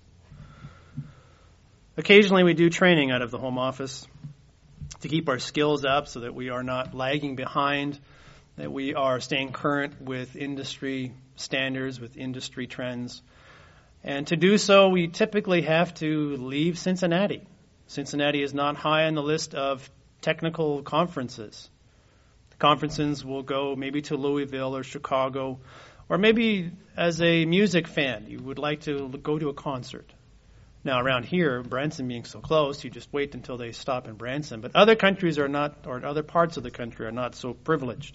Occasionally we do training out of the home office to keep our skills up so that we are not lagging behind, that we are staying current with industry standards, with industry trends. And to do so, we typically have to leave Cincinnati. Cincinnati is not high on the list of technical conferences. The conferences will go maybe to Louisville or Chicago, or maybe as a music fan, you would like to go to a concert. Now, around here, Branson being so close, you just wait until they stop in Branson. But other countries are not, or other parts of the country are not so privileged.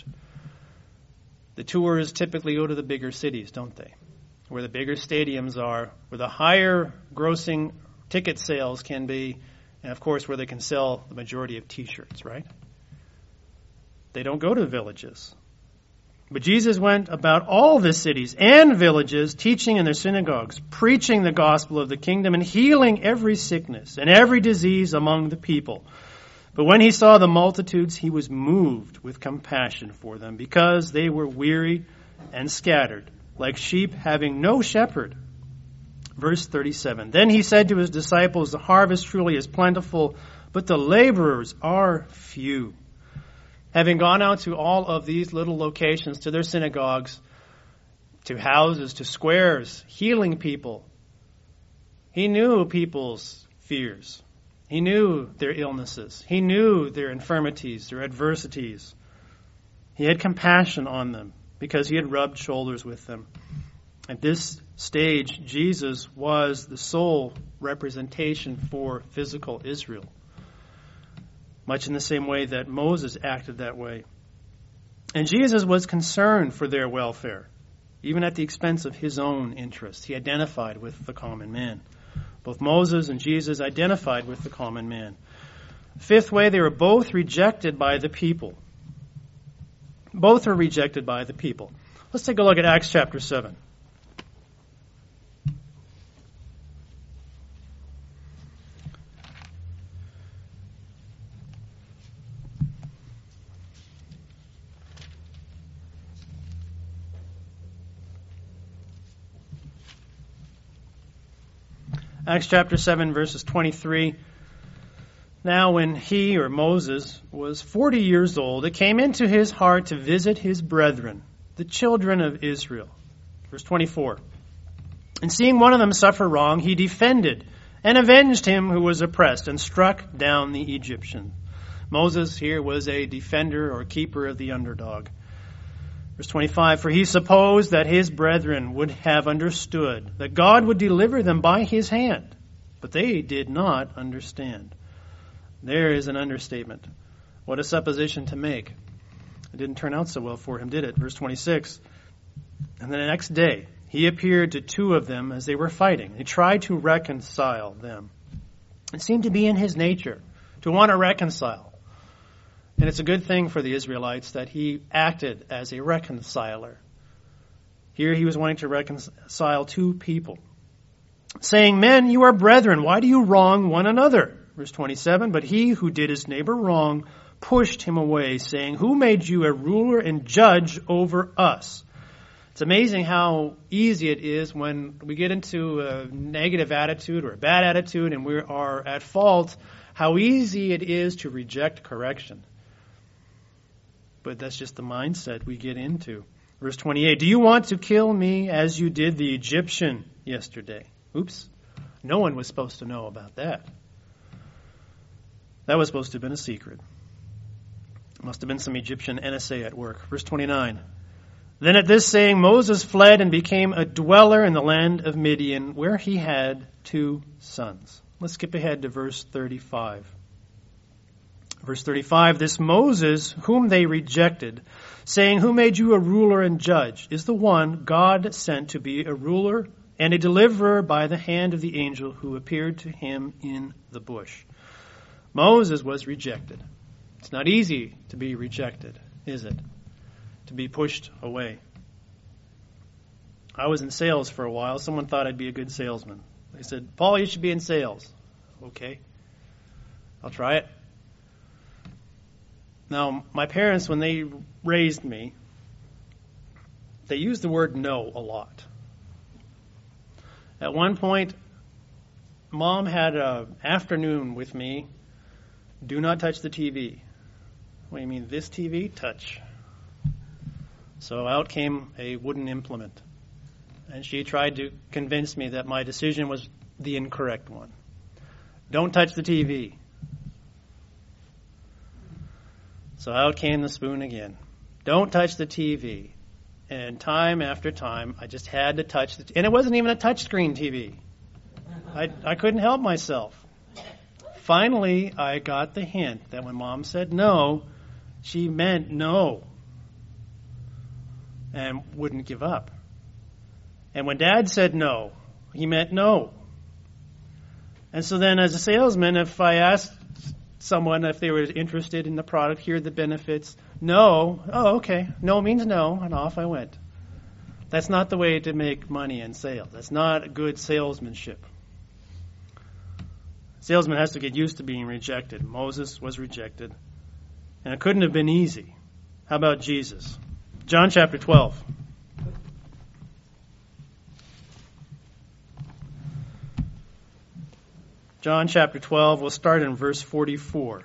The tours typically go to the bigger cities, don't they? Where the bigger stadiums are, where the higher grossing ticket sales can be, and of course where they can sell the majority of T-shirts, right? They don't go to villages. But Jesus went about all the cities and villages, teaching in their synagogues, preaching the gospel of the kingdom, and healing every sickness and every disease among the people. But when he saw the multitudes, he was moved with compassion for them, because they were weary and scattered, like sheep having no shepherd. Verse thirty-seven. Then he said to his disciples, the harvest truly is plentiful, but the laborers are few. Having gone out to all of these little locations, to their synagogues, to houses, to squares, healing people, he knew people's fears. He knew their illnesses. He knew their infirmities, their adversities. He had compassion on them because he had rubbed shoulders with them. At this stage, Jesus was the sole representation for physical Israel, much in the same way that Moses acted that way. And Jesus was concerned for their welfare, even at the expense of his own interests. He identified with the common man. Both Moses and Jesus identified with the common man. Fifth way, they were both rejected by the people. both are rejected by the people. Let's take a look at Acts chapter seven. Acts chapter seven, verses twenty-three. Now when he, or Moses, was forty years old, it came into his heart to visit his brethren, the children of Israel. Verse twenty-four. And seeing one of them suffer wrong, he defended and avenged him who was oppressed and struck down the Egyptian. Moses here was a defender or keeper of the underdog. Verse twenty-five, for he supposed that his brethren would have understood, that God would deliver them by his hand, but they did not understand. There is an understatement. What a supposition to make. It didn't turn out so well for him, did it? Verse twenty-six, and then the next day he appeared to two of them as they were fighting. He tried to reconcile them. It seemed to be in his nature to want to reconcile. And it's a good thing for the Israelites that he acted as a reconciler. Here he was wanting to reconcile two people, saying, men, you are brethren. Why do you wrong one another? Verse twenty-seven, but he who did his neighbor wrong pushed him away, saying, who made you a ruler and judge over us? It's amazing how easy it is when we get into a negative attitude or a bad attitude and we are at fault, how easy it is to reject correction. But that's just the mindset we get into. Verse twenty-eight, do you want to kill me as you did the Egyptian yesterday? Oops. No one was supposed to know about that. That was supposed to have been a secret. Must have been some Egyptian N S A at work. Verse twenty-nine, then at this saying Moses fled and became a dweller in the land of Midian, where he had two sons. Let's skip ahead to verse thirty-five. Verse thirty-five, this Moses, whom they rejected, saying, who made you a ruler and judge, is the one God sent to be a ruler and a deliverer by the hand of the angel who appeared to him in the bush. Moses was rejected. It's not easy to be rejected, is it? To be pushed away. I was in sales for a while. Someone thought I'd be a good salesman. They said, Paul, you should be in sales. Okay, I'll try it. Now, my parents, when they raised me, they used the word no a lot. At one point, Mom had an afternoon with me. Do not touch the T V. What do you mean, this T V? Touch. So out came a wooden implement. And she tried to convince me that my decision was the incorrect one. Don't touch the T V. So out came the spoon again. Don't touch the T V. And time after time, I just had to touch the t- and it wasn't even a touchscreen T V. I, I couldn't help myself. Finally, I got the hint that when Mom said no, she meant no. And wouldn't give up. And when Dad said no, he meant no. And so then as a salesman, if I asked someone if they were interested in the product, here are the benefits. No. Oh, okay. No means no, and off I went. That's not the way to make money in sales. That's not good salesmanship. Salesman has to get used to being rejected. Moses was rejected, and it couldn't have been easy. How about Jesus? John chapter twelve. John chapter twelve, we'll start in verse forty-four.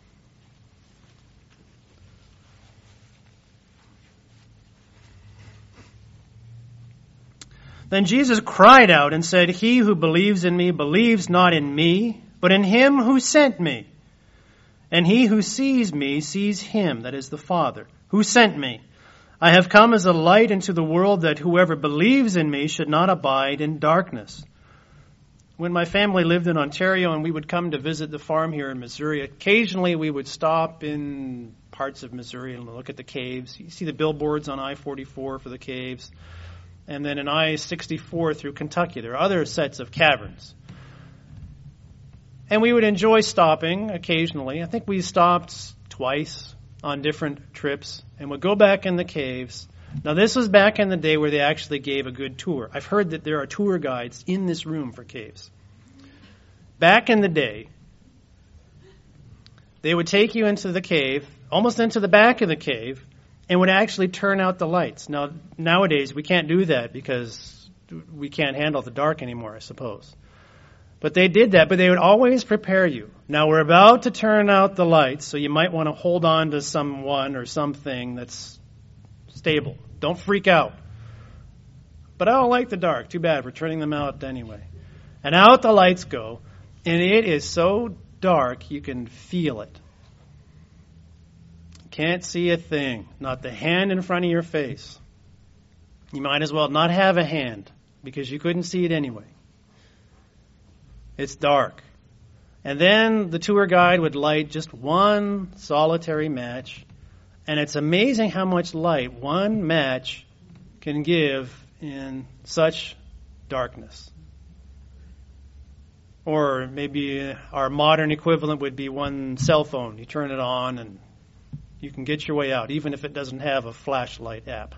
Then Jesus cried out and said, he who believes in me believes not in me, but in him who sent me. And he who sees me sees him, that is the Father, who sent me. I have come as a light into the world that whoever believes in me should not abide in darkness. When my family lived in Ontario and we would come to visit the farm here in Missouri, occasionally we would stop in parts of Missouri and look at the caves. You see the billboards on I forty-four for the caves. And then in I sixty-four through Kentucky, there are other sets of caverns. And we would enjoy stopping occasionally. I think we stopped twice on different trips and would go back in the caves. Now, this was back in the day where they actually gave a good tour. I've heard that there are tour guides in this room for caves. Back in the day, they would take you into the cave, almost into the back of the cave, and would actually turn out the lights. Now, nowadays, we can't do that because we can't handle the dark anymore, I suppose. But they did that, but they would always prepare you. Now, we're about to turn out the lights, so you might want to hold on to someone or something that's stable. Don't freak out. But I don't like the dark. Too bad. We're turning them out anyway. And out the lights go, and it is so dark you can feel it. Can't see a thing. Not the hand in front of your face. You might as well not have a hand because you couldn't see it anyway. It's dark. And then the tour guide would light just one solitary match. And it's amazing how much light one match can give in such darkness. Or maybe our modern equivalent would be one cell phone. You turn it on and you can get your way out, even if it doesn't have a flashlight app.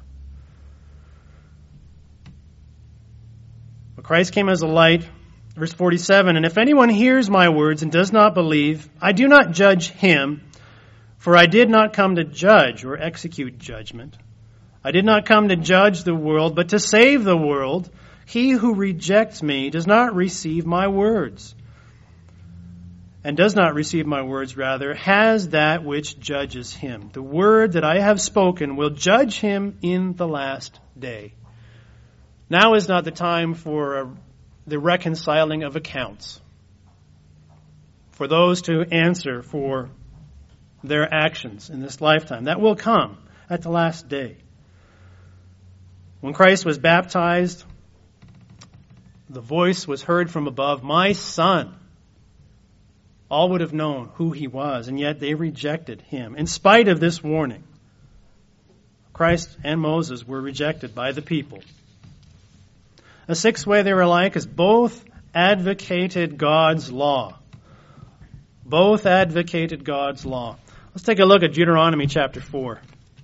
But Christ came as a light. Verse forty-seven, and if anyone hears my words and does not believe, I do not judge him, for I did not come to judge or execute judgment. I did not come to judge the world, but to save the world. He who rejects me does not receive my words, and does not receive my words, rather, has that which judges him. The word that I have spoken will judge him in the last day. Now is not the time for a the reconciling of accounts, for those to answer for their actions in this lifetime. That will come at the last day. When Christ was baptized, the voice was heard from above, my Son. All would have known who he was, and yet they rejected him. In spite of this warning, Christ and Moses were rejected by the people. A sixth way they were alike is both advocated God's law. Both advocated God's law. Let's take a look at Deuteronomy chapter four.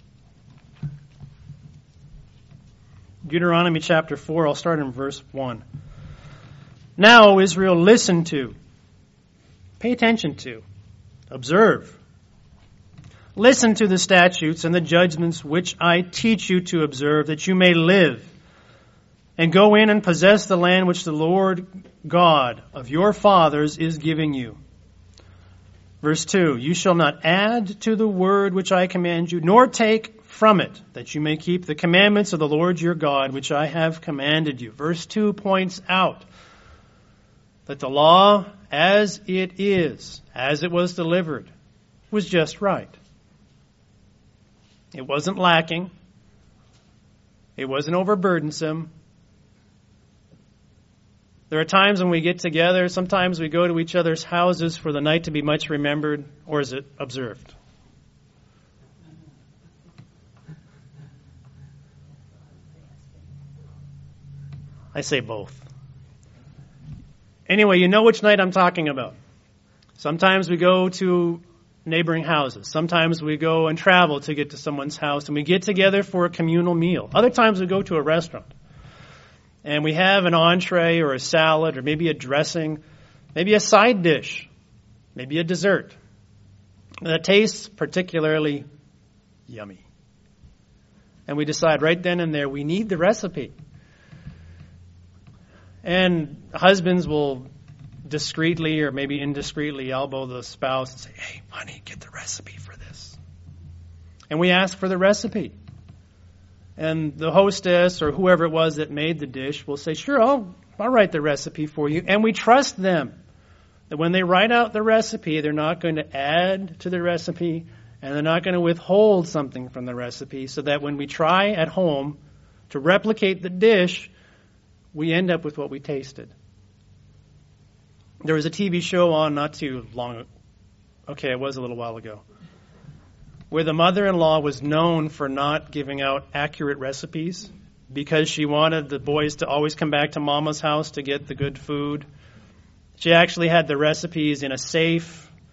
Deuteronomy chapter four, I'll start in verse one. Now, O Israel, listen to, pay attention to, observe. Listen to the statutes and the judgments which I teach you to observe, that you may live and go in and possess the land which the Lord God of your fathers is giving you. Verse two, you shall not add to the word which I command you, nor take from it, that you may keep the commandments of the Lord your God, which I have commanded you. Verse two points out that the law, as it is, as it was delivered, was just right. It wasn't lacking. It wasn't overburdensome. There are times when we get together, sometimes we go to each other's houses for the night to be much remembered, or is it observed? I say both. Anyway, you know which night I'm talking about. Sometimes we go to neighboring houses. Sometimes we go and travel to get to someone's house, and we get together for a communal meal. Other times we go to a restaurant. And we have an entree or a salad or maybe a dressing, maybe a side dish, maybe a dessert that tastes particularly yummy. And we decide right then and there we need the recipe. And husbands will discreetly or maybe indiscreetly elbow the spouse and say, hey, honey, get the recipe for this. And we ask for the recipe. And the hostess or whoever it was that made the dish will say, sure, I'll, I'll write the recipe for you. And we trust them that when they write out the recipe, they're not going to add to the recipe and they're not going to withhold something from the recipe, so that when we try at home to replicate the dish, we end up with what we tasted. There was a T V show on not too long ago. Okay, it was a little while ago, where the mother-in-law was known for not giving out accurate recipes because she wanted the boys to always come back to Mama's house to get the good food. She actually had the recipes in a safe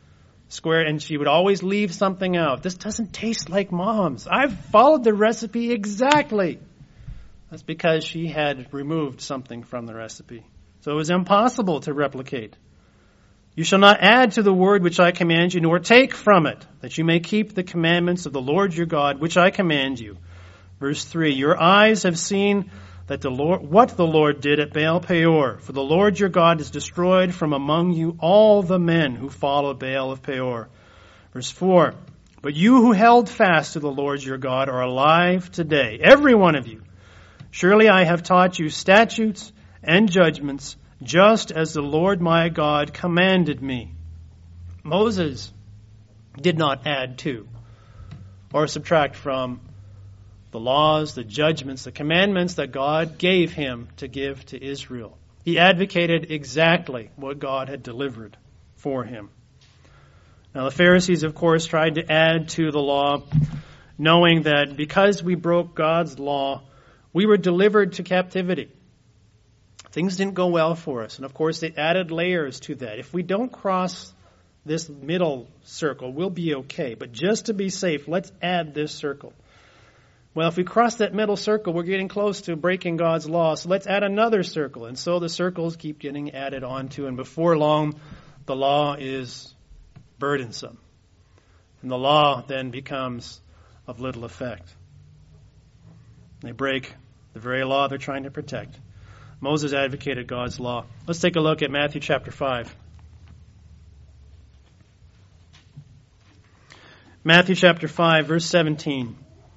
square, and she would always leave something out. This doesn't taste like Mom's. I've followed the recipe exactly. That's because she had removed something from the recipe. So it was impossible to replicate. You shall not add to the word which I command you, nor take from it, that you may keep the commandments of the Lord your God, which I command you. Verse three, your eyes have seen that the Lord, what the Lord did at Baal Peor. For the Lord your God has destroyed from among you all the men who follow Baal of Peor. Verse four, but you who held fast to the Lord your God are alive today, every one of you. Surely I have taught you statutes and judgments, just as the Lord my God commanded me. Moses did not add to or subtract from the laws, the judgments, the commandments that God gave him to give to Israel. He advocated exactly what God had delivered for him. Now the Pharisees, of course, tried to add to the law, knowing that because we broke God's law, we were delivered to captivity. Things didn't go well for us. And of course, they added layers to that. If we don't cross this middle circle, we'll be okay. But just to be safe, let's add this circle. Well, if we cross that middle circle, we're getting close to breaking God's law. So let's add another circle. And so the circles keep getting added onto. And before long, the law is burdensome. And the law then becomes of little effect. They break the very law they're trying to protect. Moses advocated God's law. Let's take a look at Matthew chapter five. Matthew chapter five, verse seventeen.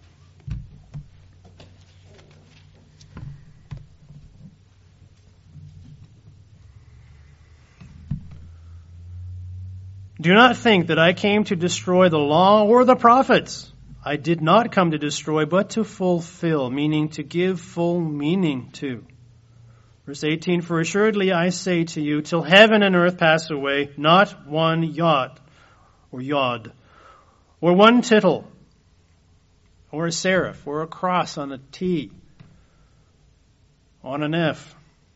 Do not think that I came to destroy the law or the prophets. I did not come to destroy, but to fulfill, meaning to give full meaning to. Verse eighteen, for assuredly I say to you, till heaven and earth pass away, not one yot or yod, or one tittle, or a serif, or a cross on a T, on an F.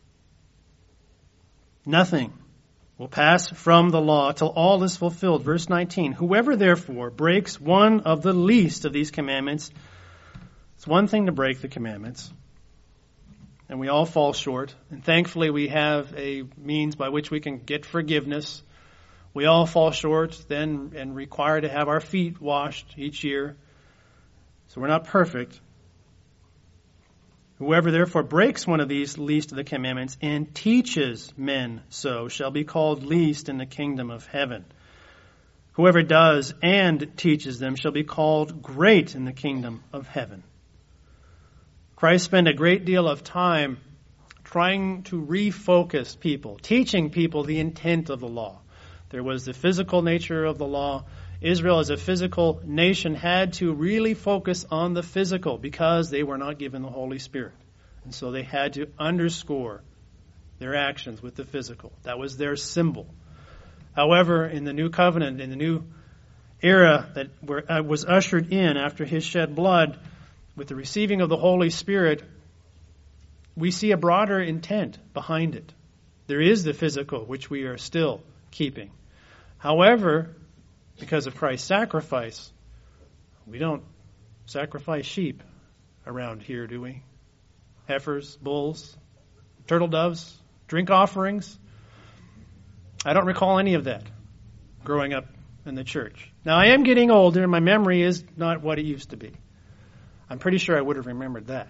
Nothing will pass from the law till all is fulfilled. Verse nineteen, whoever therefore breaks one of the least of these commandments, it's one thing to break the commandments, and we all fall short. And thankfully we have a means by which we can get forgiveness. We all fall short then and require to have our feet washed each year. So we're not perfect. Whoever therefore breaks one of these least of the commandments and teaches men so shall be called least in the kingdom of heaven. Whoever does and teaches them shall be called great in the kingdom of heaven. Christ spent a great deal of time trying to refocus people, teaching people the intent of the law. There was the physical nature of the law. Israel as a physical nation had to really focus on the physical because they were not given the Holy Spirit. And so they had to underscore their actions with the physical. That was their symbol. However, in the new covenant, in the new era that was ushered in after his shed blood, with the receiving of the Holy Spirit, we see a broader intent behind it. There is the physical, which we are still keeping. However, because of Christ's sacrifice, we don't sacrifice sheep around here, do we? Heifers, bulls, turtle doves, drink offerings. I don't recall any of that growing up in the church. Now, I am getting older, and my memory is not what it used to be. I'm pretty sure I would have remembered that.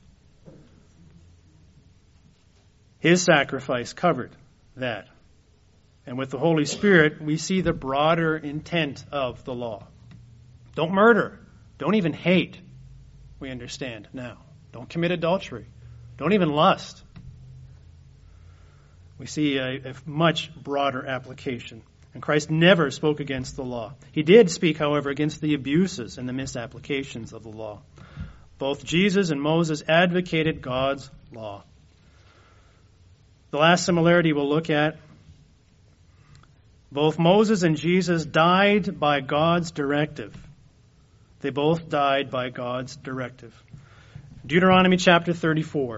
His sacrifice covered that. And with the Holy Spirit, we see the broader intent of the law. Don't murder. Don't even hate. We understand now. Don't commit adultery. Don't even lust. We see a, a much broader application. And Christ never spoke against the law. He did speak, however, against the abuses and the misapplications of the law. Both Jesus and Moses advocated God's law. The last similarity we'll look at, both Moses and Jesus died by God's directive. They both died by God's directive. Deuteronomy chapter thirty-four.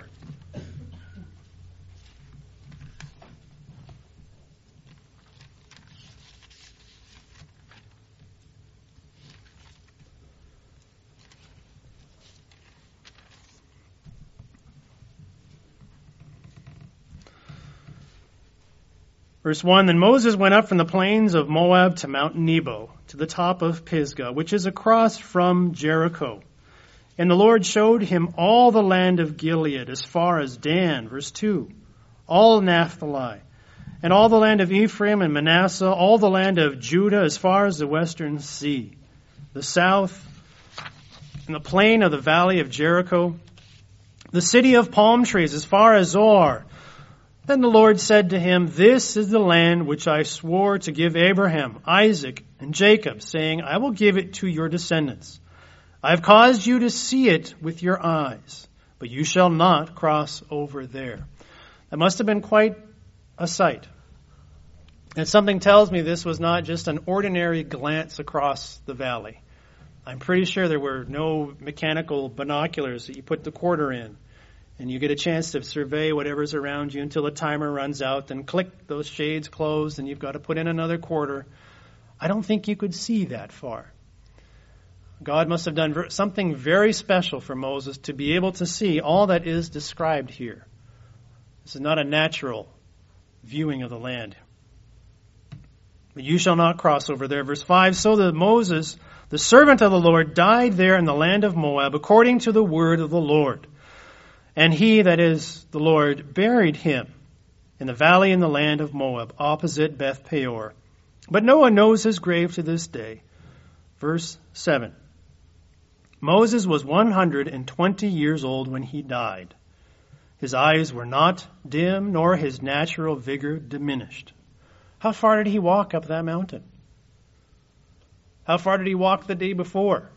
Verse one, Then Moses went up from the plains of Moab to Mount Nebo, to the top of Pisgah, which is across from Jericho. And the Lord showed him all the land of Gilead, as far as Dan. Verse two, all Naphtali, and all the land of Ephraim and Manasseh, all the land of Judah, as far as the western sea, the south, and the plain of the valley of Jericho, the city of palm trees, as far as Zoar. Then the Lord said to him, This is the land which I swore to give Abraham, Isaac, and Jacob, saying, I will give it to your descendants. I have caused you to see it with your eyes, but you shall not cross over there. That must have been quite a sight. And something tells me this was not just an ordinary glance across the valley. I'm pretty sure there were no mechanical binoculars that you put the quarter in, and you get a chance to survey whatever's around you until the timer runs out, then click, those shades closed, and you've got to put in another quarter. I don't think you could see that far. God must have done something very special for Moses to be able to see all that is described here. This is not a natural viewing of the land. But you shall not cross over there. Verse five, So that Moses, the servant of the Lord, died there in the land of Moab, according to the word of the Lord. And he, that is the Lord, buried him in the valley in the land of Moab, opposite Beth Peor. But no one knows his grave to this day. Verse seven. Moses was one hundred twenty years old when he died. His eyes were not dim, nor his natural vigor diminished. How far did he walk up that mountain? How far did he walk the day before?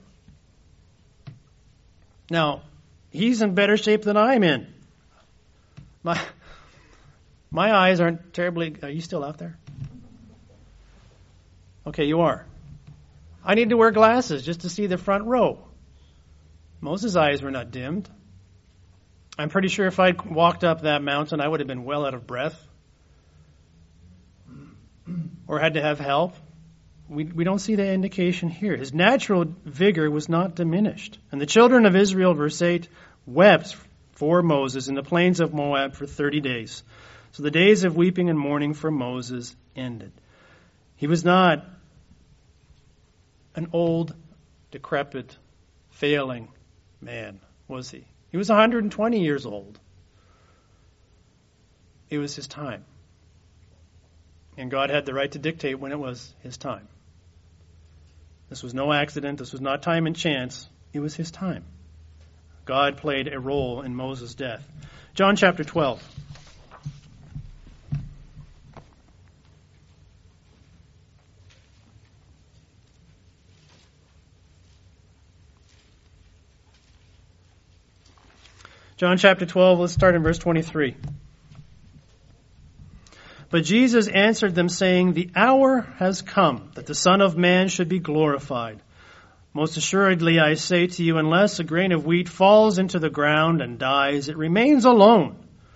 Now, he's in better shape than I'm in. My, my eyes aren't terribly... Are you still out there? Okay, you are. I need to wear glasses just to see the front row. Moses' eyes were not dimmed. I'm pretty sure if I'd walked up that mountain, I would have been well out of breath or had to have help. We, we don't see the indication here. His natural vigor was not diminished. And the children of Israel, verse eight, wept for Moses in the plains of Moab for thirty days. So the days of weeping and mourning for Moses ended. He was not an old, decrepit, failing man, was he? He was one hundred twenty years old. It was his time. And God had the right to dictate when it was his time. This was no accident. This was not time and chance. It was his time. God played a role in Moses' death. John chapter twelve. John chapter twelve, let's start in verse twenty-three. But Jesus answered them, saying, The hour has come that the Son of Man should be glorified. Most assuredly, I say to you, unless a grain of wheat falls into the ground and dies, it remains alone.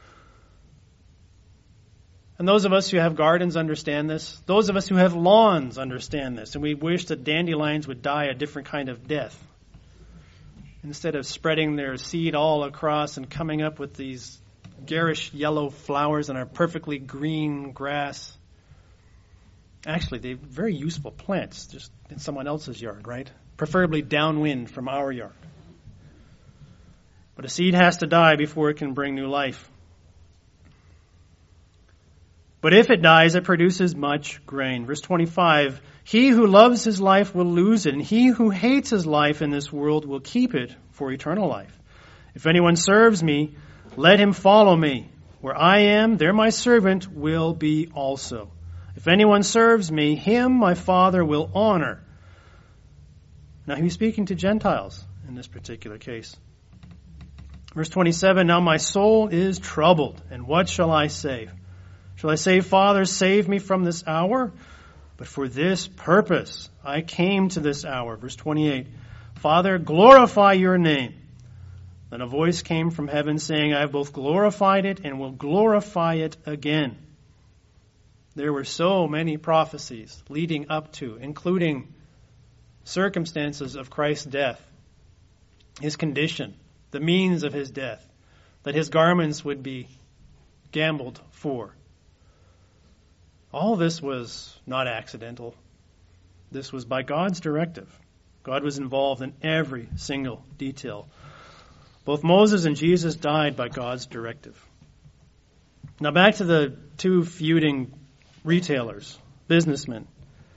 And those of us who have gardens understand this. Those of us who have lawns understand this. And we wish that dandelions would die a different kind of death. Instead of spreading their seed all across and coming up with these garish yellow flowers and our perfectly green grass. Actually, they're very useful plants, just in someone else's yard, right? Preferably downwind from our yard. But a seed has to die before it can bring new life. But if it dies, it produces much grain. Verse twenty-five, He who loves his life will lose it, and he who hates his life in this world will keep it for eternal life. If anyone serves me, let him follow me. Where I am, there my servant will be also. If anyone serves me, him my Father will honor. Now he was speaking to Gentiles in this particular case. Verse twenty-seven, Now my soul is troubled, and what shall I say? Shall I say, Father, save me from this hour? But for this purpose I came to this hour. Verse twenty-eight, Father, glorify your name. Then a voice came from heaven saying, I have both glorified it and will glorify it again. There were so many prophecies leading up to, including circumstances of Christ's death, his condition, the means of his death, that his garments would be gambled for. All this was not accidental. This was by God's directive. God was involved in every single detail. Both Moses and Jesus died by God's directive. Now back to the two feuding retailers, businessmen.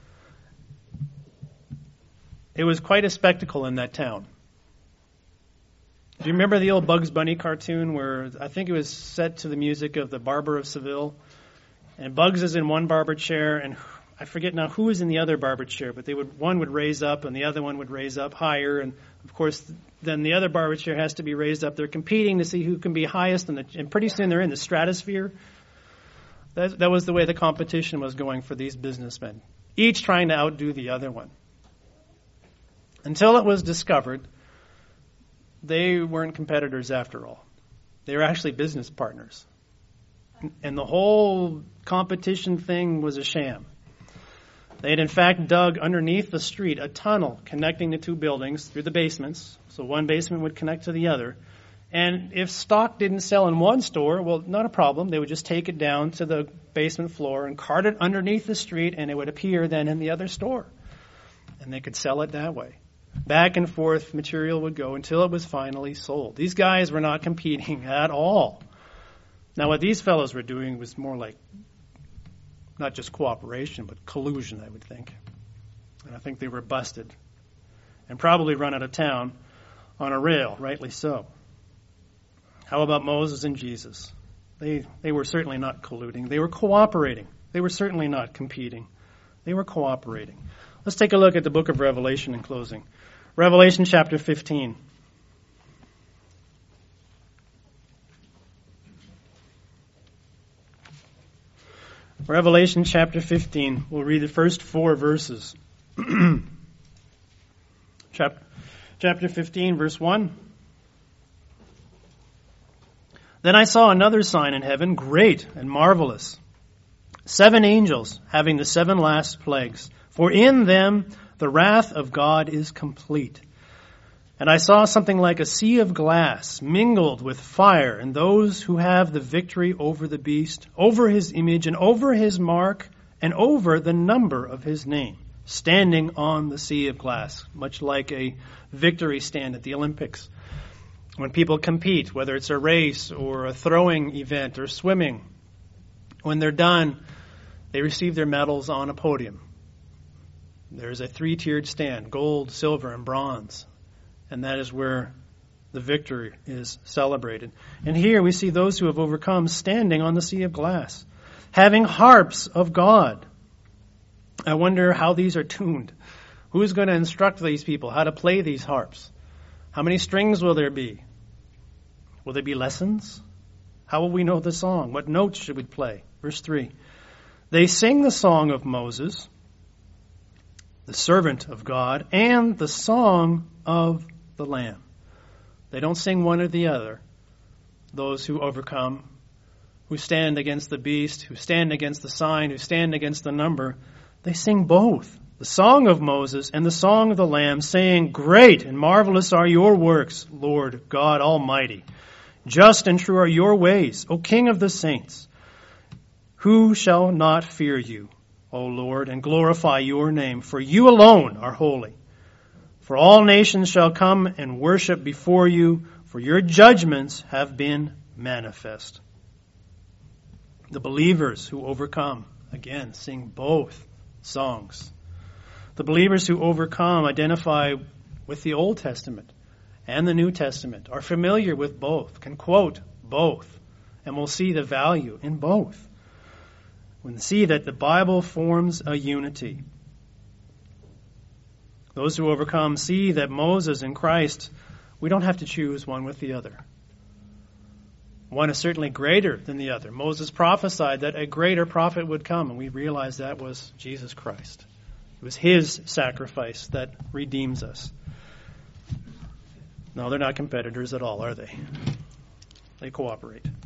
It was quite a spectacle in that town. Do you remember the old Bugs Bunny cartoon where I think it was set to the music of the Barber of Seville? And Bugs is in one barber chair, and I forget now who is in the other barber chair, but they would one would raise up and the other one would raise up higher, and of course then the other barber chair has to be raised up. They're competing to see who can be highest, and, the, and pretty soon they're in the stratosphere. That, that was the way the competition was going for these businessmen, each trying to outdo the other one. Until it was discovered they weren't competitors after all. They were actually business partners. And the whole competition thing was a sham. They had in fact dug underneath the street a tunnel connecting the two buildings through the basements. So one basement would connect to the other. And if stock didn't sell in one store, well, not a problem. They would just take it down to the basement floor and cart it underneath the street, and it would appear then in the other store. And they could sell it that way. Back and forth material would go until it was finally sold. These guys were not competing at all. Now what these fellows were doing was more like not just cooperation, but collusion, I would think. And I think they were busted and probably run out of town on a rail, rightly so. How about Moses and Jesus? They they were certainly not colluding. They were cooperating. They were certainly not competing. They were cooperating. Let's take a look at the book of Revelation in closing. Revelation chapter fifteen. Revelation chapter fifteen. We'll read the first four verses. chapter, chapter fifteen, verse one. Then I saw another sign in heaven, great and marvelous. Seven angels having the seven last plagues. For in them the wrath of God is complete. And I saw something like a sea of glass mingled with fire, and those who have the victory over the beast, over his image, and over his mark, and over the number of his name, standing on the sea of glass, much like a victory stand at the Olympics. When people compete, whether it's a race or a throwing event or swimming, when they're done, they receive their medals on a podium. There's a three-tiered stand, gold, silver, and bronze. And that is where the victory is celebrated. And here we see those who have overcome standing on the sea of glass, having harps of God. I wonder how these are tuned. Who's going to instruct these people how to play these harps? How many strings will there be? Will there be lessons? How will we know the song? What notes should we play? Verse three. They sing the song of Moses, the servant of God, and the song of the Lamb. They don't sing one or the other. Those who overcome, who stand against the beast, who stand against the sign, who stand against the number, they sing both. The song of Moses and the song of the Lamb, saying, Great and marvelous are your works, Lord God Almighty. Just and true are your ways, O King of the saints. Who shall not fear you, O Lord, and glorify your name? For you alone are holy. For all nations shall come and worship before you, for your judgments have been manifest. The believers who overcome, again, sing both songs. The believers who overcome identify with the Old Testament and the New Testament, are familiar with both, can quote both, and will see the value in both. We see that the Bible forms a unity. Those who overcome see that Moses and Christ, we don't have to choose one with the other. One is certainly greater than the other. Moses prophesied that a greater prophet would come, and we realize that was Jesus Christ. It was his sacrifice that redeems us. No, they're not competitors at all, are they? They cooperate.